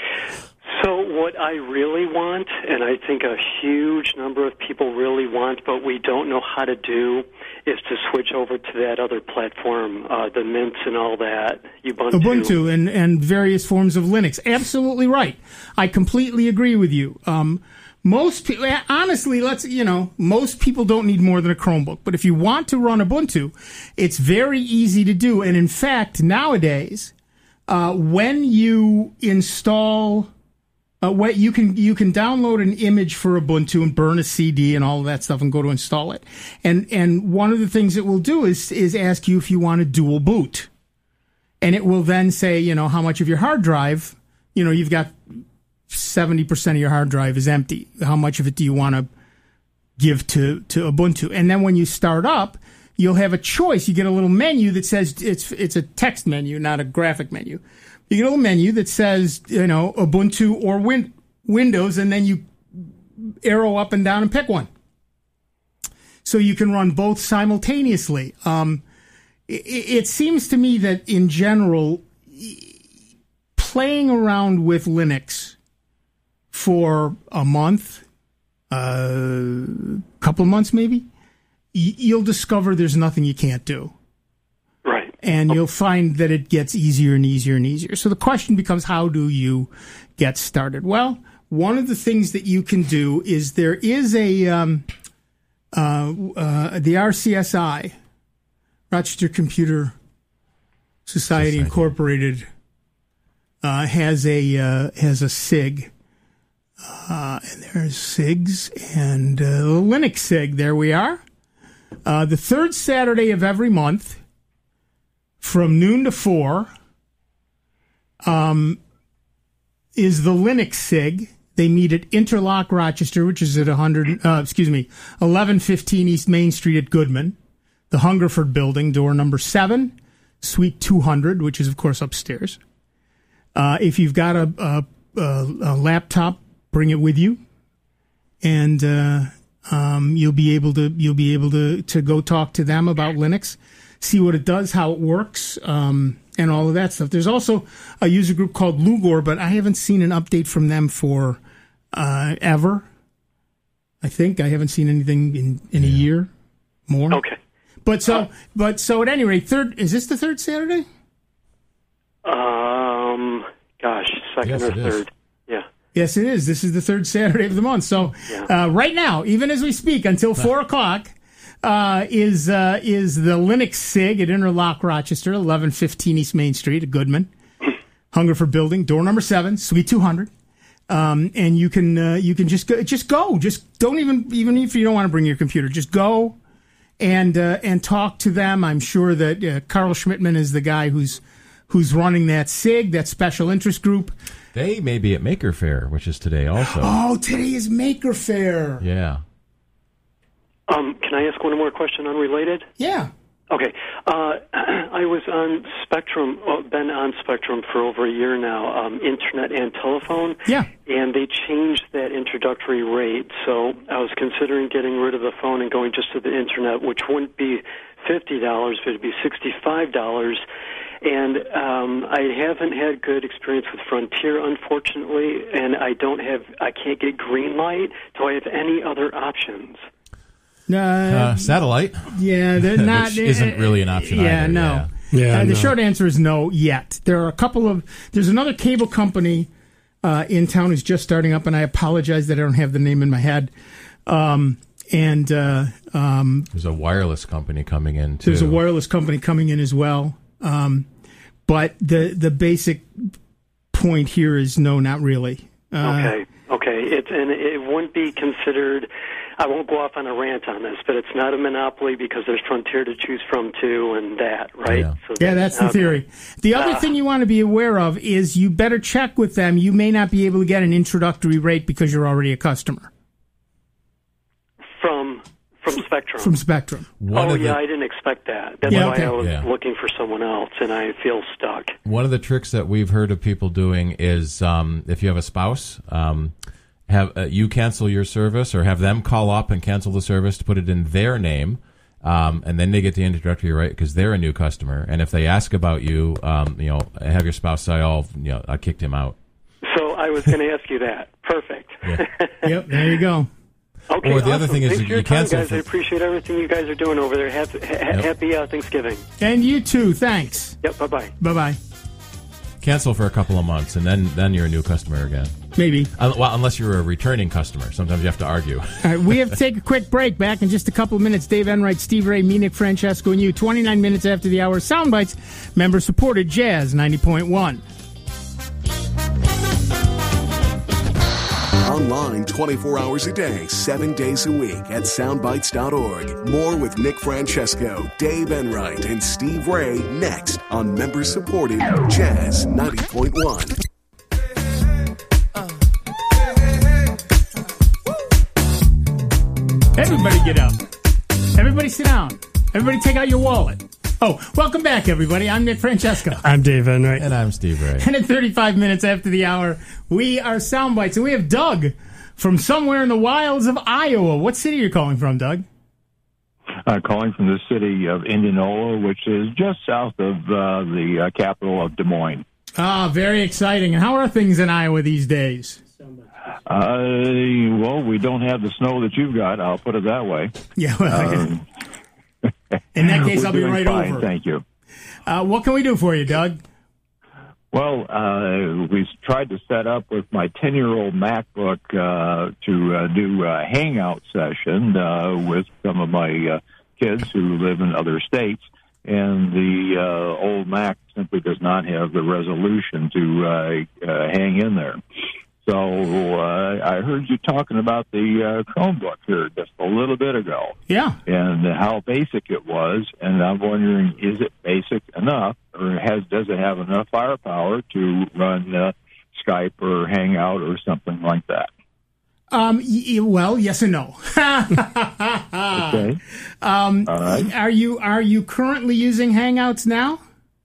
So what I really want, and I think a huge number of people really want, but we don't know how to do, is to switch over to that other platform, uh, the Mint and all that, Ubuntu. Ubuntu and, and various forms of Linux. Absolutely right. I completely agree with you. Um, most people, honestly, let's, you know, most people don't need more than a Chromebook. But if you want to run Ubuntu, it's very easy to do. And in fact, nowadays, uh, when you install, uh, what you can, you can download an image for Ubuntu and burn a C D and all of that stuff and go to install it. And, and one of the things it will do is, is ask you if you want a dual boot. And it will then say, you know, how much of your hard drive, you know, you've got seventy percent of your hard drive is empty. How much of it do you want to give to, to Ubuntu? And then when you start up, you'll have a choice. You get a little menu that says it's it's a text menu, not a graphic menu. You get a little menu that says, you know, Ubuntu or win- Windows, and then you arrow up and down and pick one. So you can run both simultaneously. Um, it, it seems to me that in general, playing around with Linux for a month, a uh, couple of months maybe, y- you'll discover there's nothing you can't do. Right. And you'll find that it gets easier and easier and easier. So the question becomes, how do you get started? Well, one of the things that you can do is there is a, um, uh, uh, the R C S I, Rochester Computer Society, Society. Incorporated, uh, has a, uh, has a S I G. Uh, and there's S I Gs and uh, Linux S I G. There we are. Uh, the third Saturday of every month, from noon to four, um, is the Linux S I G. They meet at Interlock Rochester, which is at one hundred. Uh, excuse me, eleven fifteen East Main Street at Goodman, the Hungerford Building, door number seven, suite two hundred, which is of course upstairs. Uh, if you've got a, a, a, a laptop, bring it with you, and uh, um, you'll be able to you'll be able to, to go talk to them about Linux, see what it does, how it works, um, and all of that stuff. There's also a user group called Lugor, but I haven't seen an update from them for uh, ever. I think I haven't seen anything in, in yeah. a year more. Okay, but so uh, but so at any rate, third is this the third Saturday? Um, gosh, second yes, or third. Yeah. Yes, it is. This is the third Saturday of the month. So uh, right now, even as we speak, until four o'clock, uh, is uh, is the Linux S I G at Interlock Rochester, eleven fifteen East Main Street at Goodman, Hungerford Building, door number seven, suite two hundred. Um, and you can uh, you can just go, just go, just don't even even if you don't want to bring your computer, just go and uh, and talk to them. I'm sure that uh, Carl Schmidtman is the guy who's who's running that S I G, that special interest group. They may be at Maker Faire, which is today also. Oh, today is Maker Faire. Yeah. Um, can I ask one more question unrelated? Yeah. Okay. Uh, I was on Spectrum, uh, been on Spectrum for over a year now, um, internet and telephone. Yeah. And they changed that introductory rate. So I was considering getting rid of the phone and going just to the internet, which wouldn't be fifty dollars, but it'd be sixty-five dollars. And um, I haven't had good experience with Frontier, unfortunately, and I don't have, I can't get green light. Do I have any other options? Uh, uh, satellite. Yeah, they're not. Which isn't really an option Yeah, either. no. Yeah. Yeah, uh, the no. short answer is no yet. There are a couple of. There's another cable company uh, in town who's just starting up, and I apologize that I don't have the name in my head. Um, and uh, um, There's a wireless company coming in, too. there's a wireless company coming in as well. Um, but the the basic point here is no, not really. Uh, Okay, okay. It, and it wouldn't be considered, I won't go off on a rant on this, but it's not a monopoly because there's Frontier to choose from, too, and that, right? Yeah. So Yeah, that's the okay. theory. The other Ah. thing you want to be aware of is you better check with them. You may not be able to get an introductory rate because you're already a customer From, from Spectrum. from Spectrum. One oh, of yeah, the, I didn't expect that. That's Yeah, why okay. I was Yeah. looking for someone else, and I feel stuck. One of the tricks that we've heard of people doing is um, if you have a spouse, um, have uh, you cancel your service or have them call up and cancel the service to put it in their name, um, and then they get the introductory rate because they're a new customer. And if they ask about you, um, you know, have your spouse say, "Oh, you know, I kicked him out." So I was going to ask you that. Perfect. Yeah. Yep, there you go. Okay, Or the other awesome. thing is Thanks you for your time, cancel guys. for- I appreciate everything you guys are doing over there. Happy, ha- happy uh, Thanksgiving. And you too. Thanks. Yep, bye-bye. Bye-bye. Cancel for a couple of months, and then then you're a new customer again. Maybe. Uh, well, unless you're a returning customer, sometimes you have to argue. All right, we have to take a quick break. Back in just a couple of minutes. Dave Enright, Steve Ray, me, Nick Francesco, and you. twenty-nine minutes after the hour. Soundbites, member-supported Jazz ninety point one. Online twenty-four hours a day, seven days a week at soundbites dot org. More with Nick Francesco, Dave Enright, and Steve Ray next on member-supported Jazz ninety point one. Everybody get up. Everybody sit down. Everybody take out your wallet. Oh, welcome back, everybody. I'm Nick Francesco. I'm Dave Enright. And I'm Steve Ray. And at thirty-five minutes after the hour, we are Soundbites. And we have Doug from somewhere in the wilds of Iowa. What city are you calling from, Doug? Uh, calling from the city of Indianola, which is just south of uh, the uh, capital of Des Moines. Ah, very exciting. And how are things in Iowa these days? Uh, well, we don't have the snow that you've got. I'll put it that way. Yeah, well, Um, in that case, we're I'll be doing right fine, over. Thank you. Uh, what can we do for you, Doug? Well, uh, we tried to set up with my ten-year-old MacBook uh, to uh, do a hangout session uh, with some of my uh, kids who live in other states, and the uh, old Mac simply does not have the resolution to uh, uh, hang in there. So uh, I heard you talking about the uh, Chromebook here just a little bit ago. Yeah. And how basic it was, and I'm wondering, is it basic enough, or has does it have enough firepower to run uh, Skype or Hangout or something like that? Um. Y- well, yes and no. Okay. Um. All right. Are you are you currently using Hangouts now?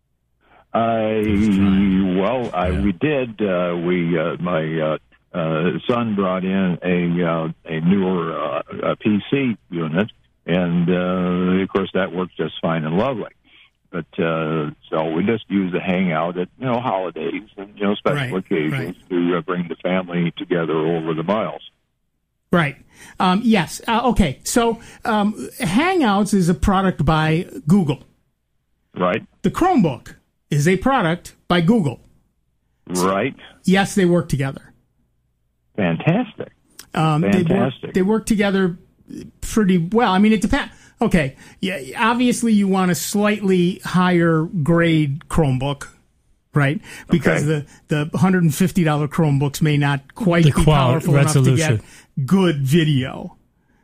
I well, I we did. Uh, we uh, my uh, uh, son brought in a uh, a newer uh, a P C unit, and uh, of course that works just fine and lovely. But uh, so we just use the Hangout at you know holidays and you know special Right, occasions to uh, bring the family together over the miles. Right. Um, yes. Uh, okay. So um, Hangouts is a product by Google. Right. The Chromebook is a product by Google. Right. Yes, they work together. Fantastic. Um, They work, Fantastic. they work together pretty well. I mean, it depends. Okay. Yeah. Obviously, you want a slightly higher grade Chromebook, right? Because Okay. the, the one hundred fifty dollars Chromebooks may not quite The be qual- powerful enough to resolution. get good video.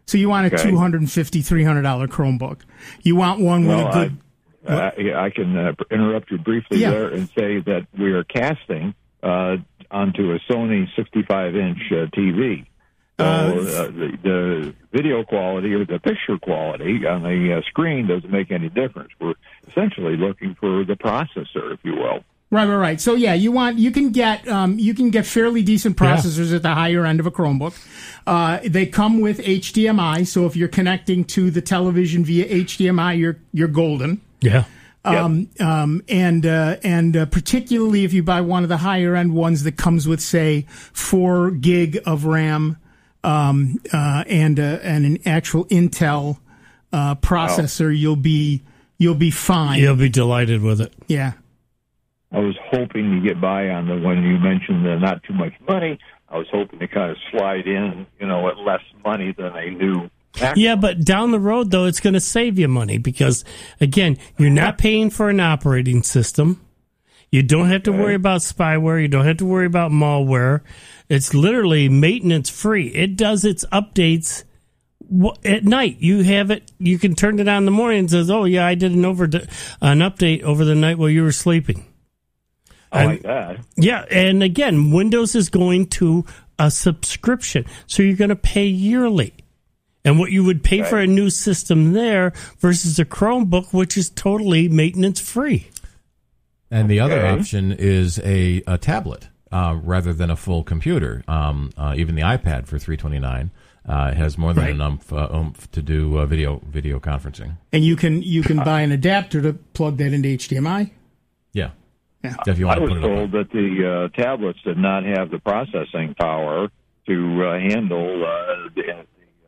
So you want a Okay. two hundred fifty dollars, three hundred dollars Chromebook. You want one with Well, a good... I, I, I can uh, interrupt you briefly Yeah. there and say that we are casting uh, onto a Sony sixty-five inch uh, T V. So Uh, uh, the, the video quality or the picture quality on the uh, screen doesn't make any difference. We're essentially looking for the processor, if you will. Right, right, right. So yeah, you want you can get um, you can get fairly decent processors at the higher end of a Chromebook. Uh, they come with H D M I, so if you're connecting to the television via H D M I, you're you're golden. Yeah. Um, um, and uh, and uh, particularly if you buy one of the higher end ones that comes with, say, four gig of RAM um, uh, and uh, and an actual Intel uh, processor, you'll be you'll be fine. You'll be delighted with it. Yeah. I was hoping to get by on the when you mentioned the not too much money. I was hoping to kind of slide in, you know, at less money than a new Mac. Yeah, but down the road, though, it's going to save you money because, again, you're not paying for an operating system. You don't have to worry about spyware. You don't have to worry about malware. It's literally maintenance free. It does its updates w- at night. You have it. You can turn it on in the morning and says, "Oh yeah, I did an over an update over the night while you were sleeping." I like that. Yeah, and again, Windows is going to a subscription, so you're going to pay yearly. And what you would pay Right. for a new system there versus a Chromebook, which is totally maintenance free. And the other Okay. option is a, a tablet uh, rather than a full computer. Um, uh, even the iPad for three twenty-nine uh, has more than Right. enough uh, oomph to do uh, video video conferencing. And you can you can buy an adapter to plug that into H D M I. Yeah. Yeah. If you I want to was put it up. told that the uh, tablets did not have the processing power to uh, handle uh, the,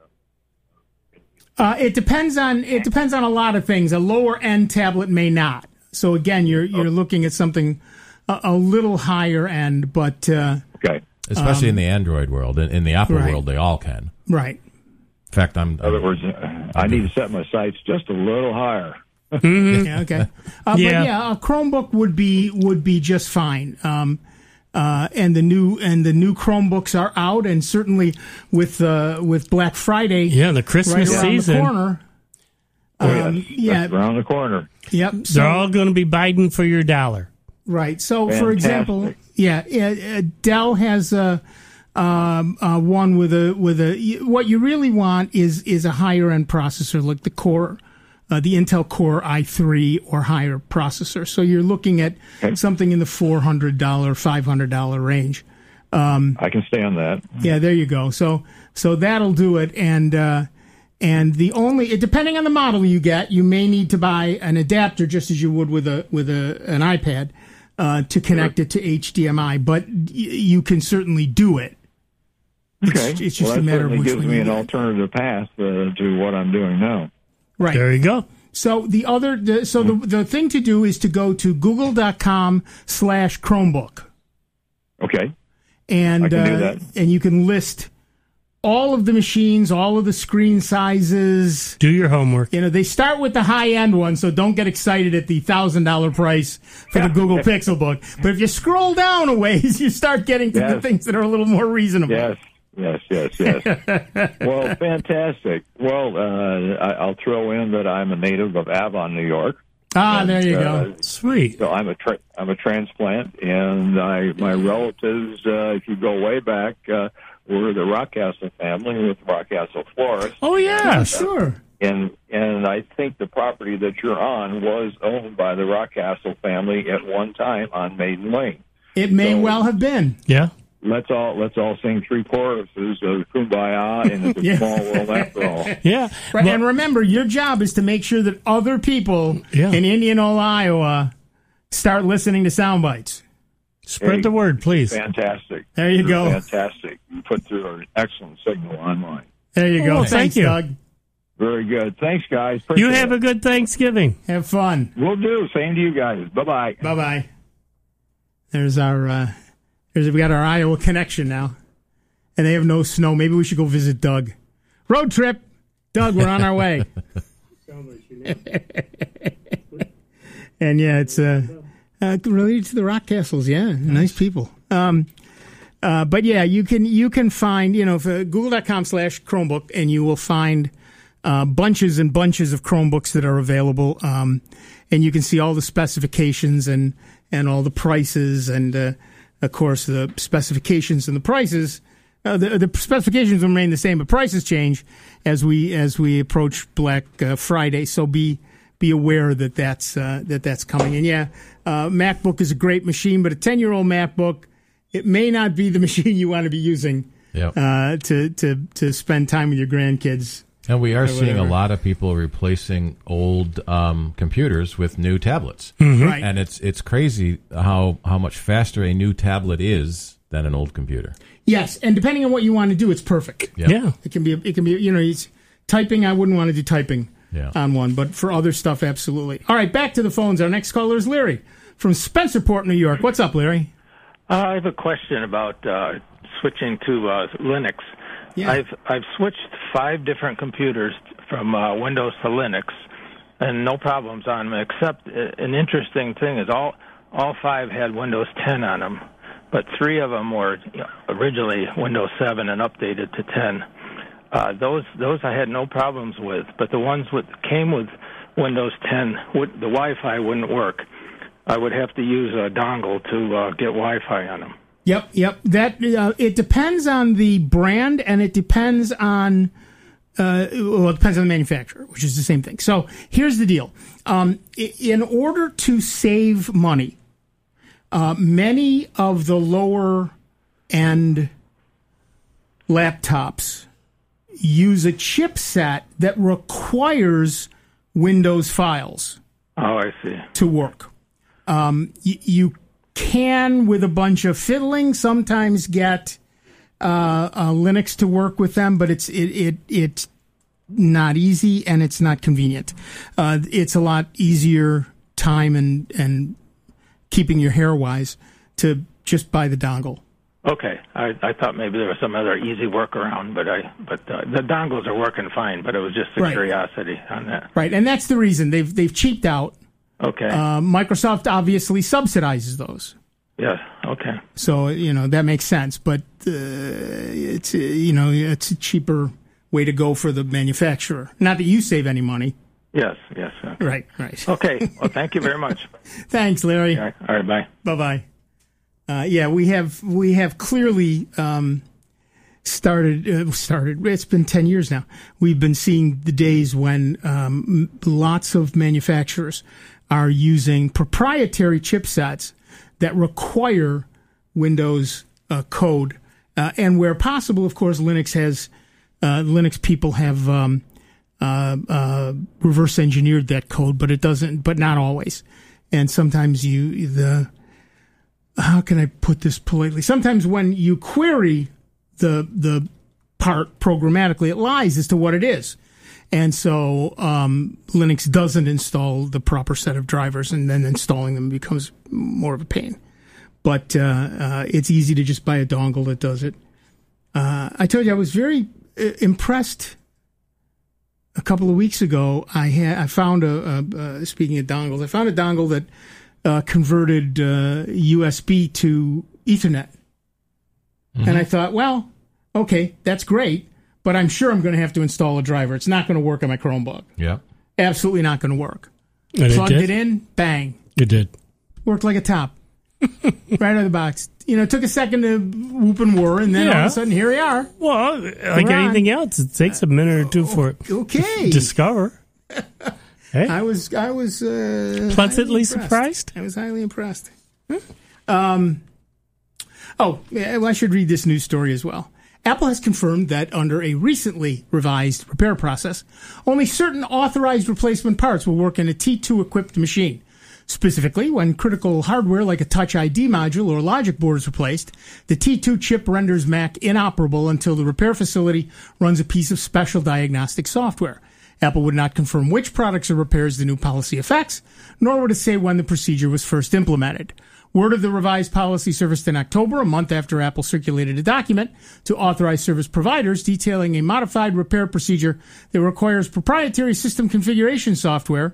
Uh, it depends on it depends on a lot of things. A lower end tablet may not. So again, you're you're looking at something a, a little higher end, but uh, okay. Especially in the Android world. In, in the Apple right. world, they all can. right. In fact, I'm. In other words, uh, I need to set my sights just a little higher. Yeah, okay. Uh, Yeah. But yeah, a Chromebook would be would be just fine. Um, uh, and the new and the new Chromebooks are out, and certainly with uh, with Black Friday, Yeah, the Christmas right around season, the corner. Oh, Um, yes, yeah. that's around the corner. Yep. they're So, all going to be biting for your dollar. right. So, for Fantastic. example, yeah, uh, uh, Dell has a um, uh, one with a with a. What you really want is is a higher end processor, like the Core. Uh, the Intel Core i three or higher processor. So you're looking at Okay. something in the four hundred dollars, five hundred dollars range. Um, I can stand that. yeah, there you go. So so that'll do it. And uh, and the only depending on the model you get, you may need to buy an adapter just as you would with a with a an iPad uh, to connect it to H D M I. But y- you can certainly do it. Okay. It's, it's just well, that a matter of certainly which gives one me you an get. alternative path uh, to what I'm doing now. Right. There you go. So the other, the, so the the thing to do is to go to google dot com slash Chromebook, Okay. and I can do uh, that. and you can list all of the machines, all of the screen sizes. Do your homework. You know, they start with the high end one, so don't get excited at the thousand dollar price for the Google Pixel Book. But if you scroll down a ways, you start getting to the Yes. things that are a little more reasonable. Yes. Yes, yes, yes. Well, fantastic. Well, uh, I, I'll throw in that I'm a native of Avon, New York. Ah, there you Uh, go. Sweet. So I'm a tra- I'm a transplant, and I my relatives, uh, if you go way back, uh, were the Rockcastle family with Rockcastle Florist. Oh yeah. Sure. And and I think the property that you're on was owned by the Rockcastle family at one time on Maiden Lane. It may So- well have been. Yeah. Let's all let's all sing three choruses of Kumbaya, and it's a Yeah. small world after all. Yeah. Right, Well, and remember, your job is to make sure that other people Yeah. in Indianola, Iowa, start listening to sound bites. spread Hey, the word, please. Fantastic. There you You're go. Fantastic. You put through an excellent signal online. There you go. Oh, Thanks, thank you. Doug. Very good. Thanks, guys. You Appreciate have it. a good Thanksgiving. Have fun. Will do. Same to you guys. Bye bye. Bye bye. There's our. Uh, there's we got our Iowa connection now, and they have no snow. Maybe we should go visit Doug. Road trip, Doug. We're on our way. And yeah, it's uh, uh related to the Rock Castles. Yeah, nice people. Um, Uh, but yeah, you can you can find, you know, if, uh, google.com slash Chromebook, and you will find uh, bunches and bunches of Chromebooks that are available. Um, and you can see all the specifications and, and all the prices. And, uh, of course, the specifications and the prices, uh, the, the specifications remain the same, but prices change as we as we approach Black uh, Friday. So be be aware that that's, uh, that that's coming. And yeah, uh, MacBook is a great machine, but a ten-year-old MacBook, it may not be the machine you want to be using yep. uh, to, to, to spend time with your grandkids. And we are seeing a lot of people replacing old um, computers with new tablets. Mm-hmm. Right. And it's it's crazy how, how much faster a new tablet is than an old computer. Yes, and depending on what you want to do, it's perfect. Yep. Yeah. It can be, it can be, you know, it's typing, I wouldn't want to do typing yeah. on one, but for other stuff, absolutely. All right, back to the phones. Our next caller is Larry from Spencerport, New York. What's up, Larry? Uh, I have a question about uh, switching to uh, Linux. Yeah. I've I've switched five different computers from uh, Windows to Linux, and no problems on them. Except uh, an interesting thing is all all five had Windows ten on them, but three of them were you know, originally Windows seven and updated to ten. Uh, those those I had no problems with, but the ones that came with Windows ten, would, the Wi-Fi wouldn't work. I would have to use a dongle to uh, get Wi-Fi on them. Yep, yep. That uh, it depends on the brand, and it depends on uh, well, it depends on the manufacturer, which is the same thing. So here's the deal: um, in order to save money, uh, many of the lower end laptops use a chipset that requires Windows files. Oh, I see. To work. Um, y- you can, with a bunch of fiddling, sometimes get uh, uh, Linux to work with them, but it's it, it it's not easy and it's not convenient. Uh, it's a lot easier time and and keeping your hair wise to just buy the dongle. Okay, I, I thought maybe there was some other easy workaround, but I but uh, the dongles are working fine. But it was just a right. curiosity on that. Right, and that's the reason they've they've cheaped out. Okay. Uh, Microsoft obviously subsidizes those. Yeah. Okay. So you know that makes sense, but uh, it's uh, you know it's a cheaper way to go for the manufacturer. Not that you save any money. Yes. Yes. Okay. Right. Right. Okay. Well, thank you very much. Thanks, Larry. All right. All right. Bye. Bye. Bye. Uh, yeah, we have we have clearly um, started uh, started. It's been ten years now. We've been seeing the days when um, lots of manufacturers are using proprietary chipsets that require Windows uh, code, uh, and where possible, of course, Linux has uh, Linux people have um, uh, uh, reverse engineered that code, but it doesn't. But not always, and sometimes you the how can I put this politely? Sometimes when you query the the part programmatically, it lies as to what it is. And so um, Linux doesn't install the proper set of drivers, and then installing them becomes more of a pain. But uh, uh, it's easy to just buy a dongle that does it. Uh, I told you I was very uh, impressed a couple of weeks ago. I had I found a, a uh, speaking of dongles, I found a dongle that uh, converted uh, U S B to Ethernet, mm-hmm. and I thought, well, okay, that's great. But I'm sure I'm going to have to install a driver. It's not going to work on my Chromebook. Yeah. Absolutely not going to work. And Plugged it, it in, bang. It did. Worked like a top. Right out of the box. You know, it took a second to whoop and whir, and then yeah. all of a sudden, here we are. Well, like We're anything on. else, it takes a minute or two for it okay. to discover. Hey. I was, I was uh, pleasantly surprised. I was highly impressed. Um. Oh, yeah, well, I should read this news story as well. Apple has confirmed that under a recently revised repair process, only certain authorized replacement parts will work in a T two equipped machine. Specifically, when critical hardware like a Touch I D module or logic board is replaced, the T two chip renders Mac inoperable until the repair facility runs a piece of special diagnostic software. Apple would not confirm which products or repairs the new policy affects, nor would it say when the procedure was first implemented. Word of the revised policy surfaced in October, a month after Apple circulated a document to authorized service providers detailing a modified repair procedure that requires proprietary system configuration software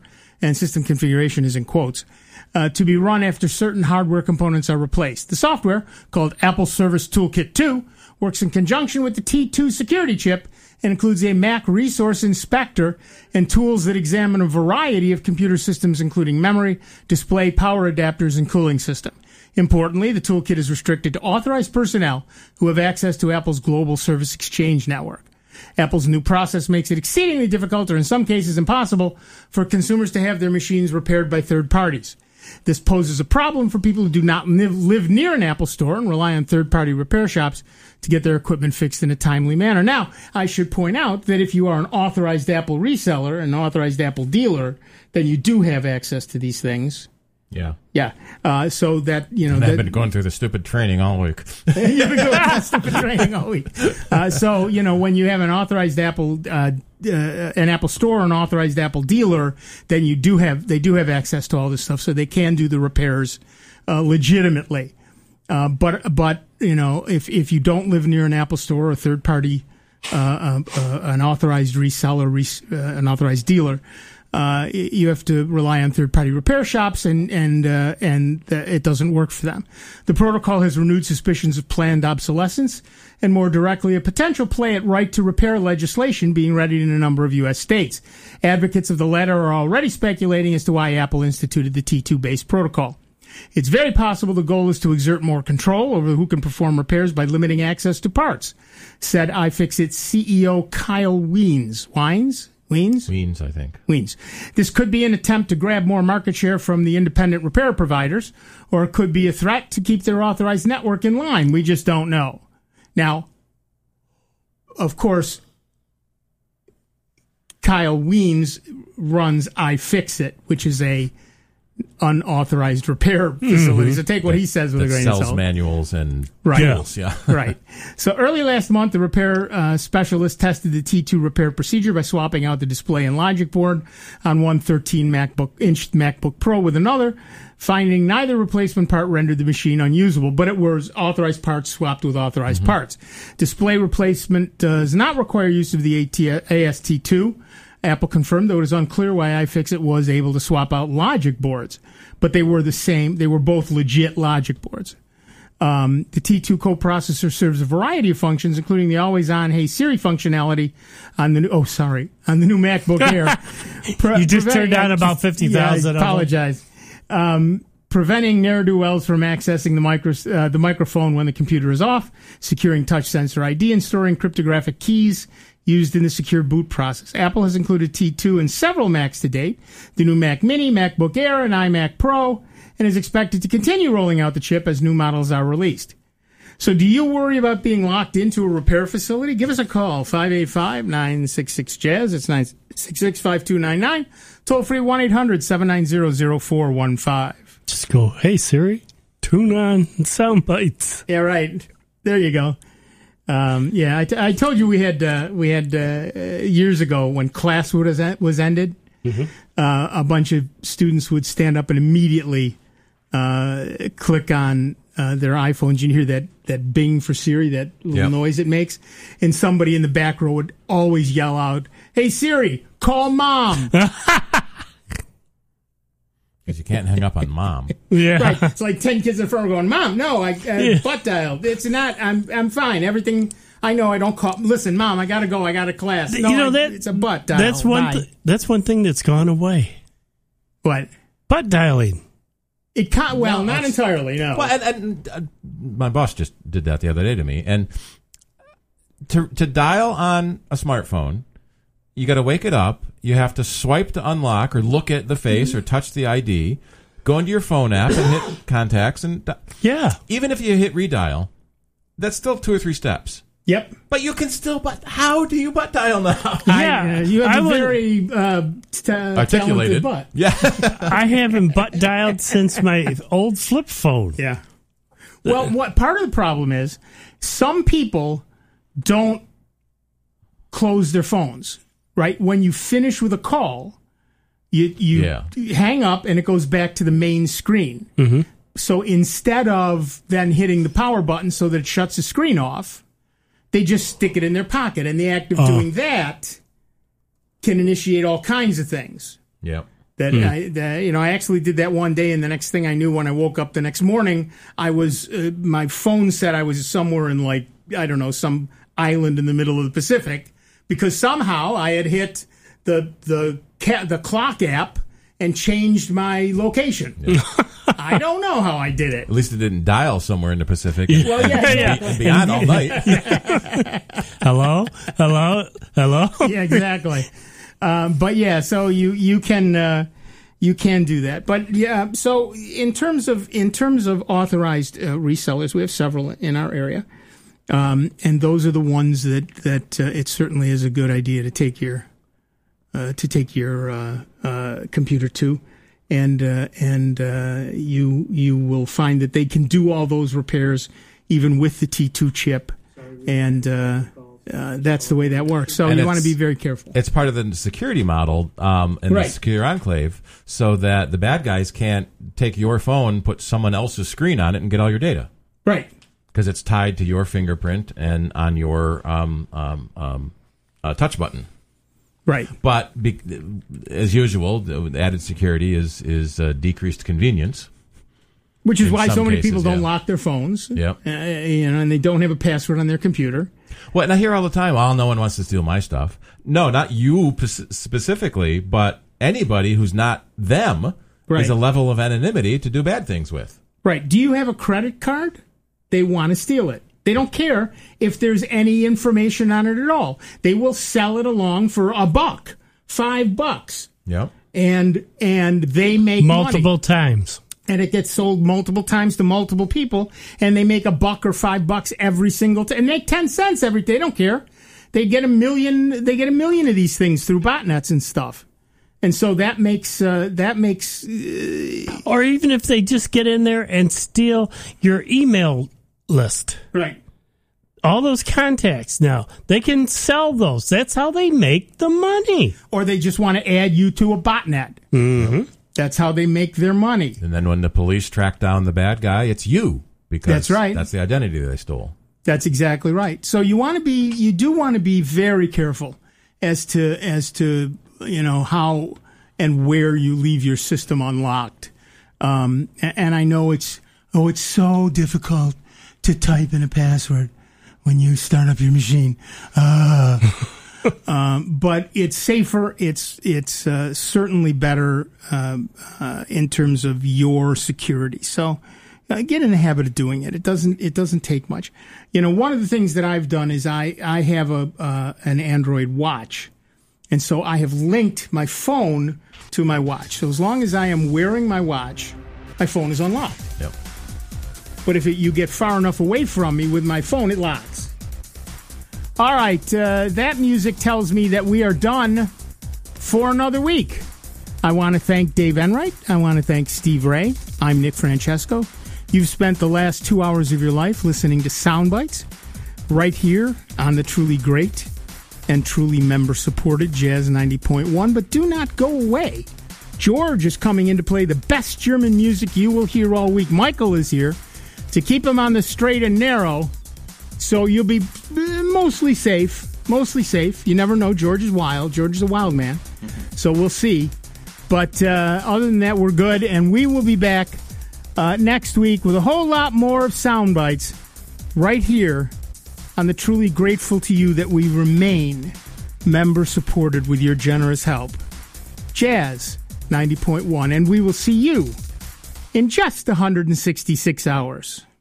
and system configuration is in quotes, uh, to be run after certain hardware components are replaced. The software, called Apple Service Toolkit two, works in conjunction with the T two security chip and includes a Mac resource inspector and tools that examine a variety of computer systems, including memory, display, power adapters, and cooling system. Importantly, the toolkit is restricted to authorized personnel who have access to Apple's Global Service Exchange network. Apple's new process makes it exceedingly difficult, or in some cases impossible, for consumers to have their machines repaired by third parties. This poses a problem for people who do not live, live near an Apple store and rely on third-party repair shops to get their equipment fixed in a timely manner. Now, I should point out that if you are an authorized Apple reseller, an authorized Apple dealer, then you do have access to these things. Yeah. Yeah. Uh, so that, you know. And I've that, been going through the stupid training all week. You've been going through the stupid training all week. Uh, so, you know, when you have an authorized Apple, uh, uh, an Apple store or an authorized Apple dealer, then you do have, they do have access to all this stuff, so they can do the repairs uh, legitimately. Uh, but, but, you know, if, if you don't live near an Apple store or a third party, uh, uh, uh, an authorized reseller, res- uh, an authorized dealer, Uh, you have to rely on third-party repair shops, and and uh, and the, it doesn't work for them. The protocol has renewed suspicions of planned obsolescence, and more directly, a potential play at right-to-repair legislation being readied in a number of U S states. Advocates of the latter are already speculating as to why Apple instituted the T two-based protocol. It's very possible the goal is to exert more control over who can perform repairs by limiting access to parts, said iFixit's C E O Kyle Wiens. Wines? Wiens? Wiens, I think. Wiens. This could be an attempt to grab more market share from the independent repair providers, or it could be a threat to keep their authorized network in line. We just don't know. Now, of course, Kyle Wiens runs iFixit, which is a unauthorized repair facility. Mm-hmm. So take what he says with that a grain of sells salt. manuals and right. tools. Yeah. Right. So early last month, the repair uh, specialist tested the T two repair procedure by swapping out the display and logic board on one thirteen MacBook inch MacBook Pro with another, finding neither replacement part rendered the machine unusable, but it was authorized parts swapped with authorized mm-hmm. parts. Display replacement does not require use of the A S T two. Apple confirmed, though it is unclear why iFixit was able to swap out logic boards, but they were the same. They were both legit logic boards. Um, the T two coprocessor serves a variety of functions, including the always-on Hey Siri functionality on the new, oh sorry on the new MacBook Air. Pre- you just turned down about fifty thousand. Yeah, I apologize. Um, preventing ne'er-do-wells from accessing the micro uh, the microphone when the computer is off, securing touch sensor I D, and storing cryptographic keys used in the secure boot process. Apple has included T two in several Macs to date, the new Mac Mini, MacBook Air, and iMac Pro, and is expected to continue rolling out the chip as new models are released. So do you worry about being locked into a repair facility? Give us a call, five eight five, nine six six, Jazz. It's nine six six, five two nine nine. Toll free one eight hundred, seven nine zero, zero four one five. Just go, hey Siri, tune on sound bites. Yeah, right. There you go. Um, yeah, I, t- I told you we had uh, we had uh, years ago when class was was ended, mm-hmm. uh, a bunch of students would stand up and immediately uh, click on uh, their iPhones. You hear that that Bing for Siri, that little yep. noise it makes, and somebody in the back row would always yell out, "Hey Siri, call mom." Because you can't hang up on mom. Yeah, right. It's like ten kids in front of going, "Mom, no, I uh, yeah. butt dialed. It's not. I'm I'm fine. Everything. I know. I don't call. Listen, Mom, I gotta go. I got a class. No, you know I, that it's a butt dial. That's one. Th- that's one thing that's gone away. What? Butt dialing. It can't. Well, no, not entirely. No. Well, and, and uh, my boss just did that the other day to me, and to to dial on a smartphone, you got to wake it up. You have to swipe to unlock or look at the face or touch the I D, go into your phone app and hit contacts. And di- yeah, even if you hit redial, that's still two or three steps. Yep. But you can still butt. How do you butt dial now? Yeah, I, uh, you have I a would, very uh, t- articulated butt. Yeah, I haven't butt dialed since my old flip phone. Yeah. Well, what part of the problem is, some people don't close their phones. Right? When you finish with a call, you you yeah. hang up and it goes back to the main screen. Mm-hmm. So instead of then hitting the power button so that it shuts the screen off, they just stick it in their pocket. And the act of uh. doing that can initiate all kinds of things. Yep. That, Hmm. I, that, you know, I actually did that one day, and the next thing I knew, when I woke up the next morning, I was uh, my phone said I was somewhere in, like, I don't know, some island in the middle of the Pacific, because somehow I had hit the the ca- the clock app and changed my location. Yeah. I don't know how I did it. At least it didn't dial somewhere in the Pacific. Well, yeah, and, yeah. be- and beyond all night. Hello, hello, hello. Yeah, exactly. Um, but yeah, so you you can uh, you can do that. But yeah, so in terms of in terms of authorized uh, resellers, we have several in our area, um, and those are the ones that that uh, it certainly is a good idea to take your uh, to take your uh, uh, computer to, and uh, and uh, you you will find that they can do all those repairs even with the T two chip, and. Uh, Uh, that's the way that works. So And you want to it's- be very careful. It's part of the security model um, in Right. the secure enclave, so that the bad guys can't take your phone, put someone else's screen on it, and get all your data. Right. Because it's tied to your fingerprint and on your um, um, um, uh, touch button. Right. But be, as usual, the added security is is uh, decreased convenience. Which is In why some so many cases, people don't yeah. lock their phones. Yep. Uh, you know, and they don't have a password on their computer. Well, and I hear all the time, "Oh, no one wants to steal my stuff." No, not you p- specifically, but anybody who's not them Right. is a level of anonymity to do bad things with. Right. Do you have a credit card? They want to steal it. They don't care if there's any information on it at all. They will sell it along for a buck, five bucks, Yep. and and they make Multiple money. times. And it gets sold multiple times to multiple people, and they make a buck or five bucks every single time, and make ten cents every day. They don't care. They get a million. They get a million of these things through botnets and stuff, and so that makes uh, that makes. Uh, Or even if they just get in there and steal your email list. Right. All those contacts now, they can sell those. That's how they make the money. Or they just want to add you to a botnet. Mm-hmm. That's how they make their money. And then when the police track down the bad guy, it's you, because That's right. That's the identity they stole. That's exactly right. So you want to be, you do want to be very careful as to, as to, you know, how and where you leave your system unlocked. Um, and, and I know it's, oh, it's so difficult to type in a password when you start up your machine. Uh, um, but it's safer. It's, it's, uh, certainly better, um, uh, in terms of your security. So, Uh, get in the habit of doing it. It doesn't. It doesn't take much. You know, one of the things that I've done is I I have a uh, an Android watch, and so I have linked my phone to my watch. So as long as I am wearing my watch, my phone is unlocked. Yep. But if it, you get far enough away from me with my phone, it locks. All right, uh, that music tells me that we are done for another week. I want to thank Dave Enright. I want to thank Steve Ray. I'm Nick Francesco. You've spent the last two hours of your life listening to Soundbites right here on the truly great and truly member-supported Jazz ninety point one. But do not go away. George is coming in to play the best German music you will hear all week. Michael is here to keep him on the straight and narrow, so you'll be mostly safe. Mostly safe. You never know. George is wild. George is a wild man. So we'll see. But uh, other than that, we're good, and we will be back uh, next week with a whole lot more of Soundbites right here on the Truly Grateful to You that we remain member-supported with your generous help. Jazz ninety point one, and we will see you in just one hundred sixty-six hours.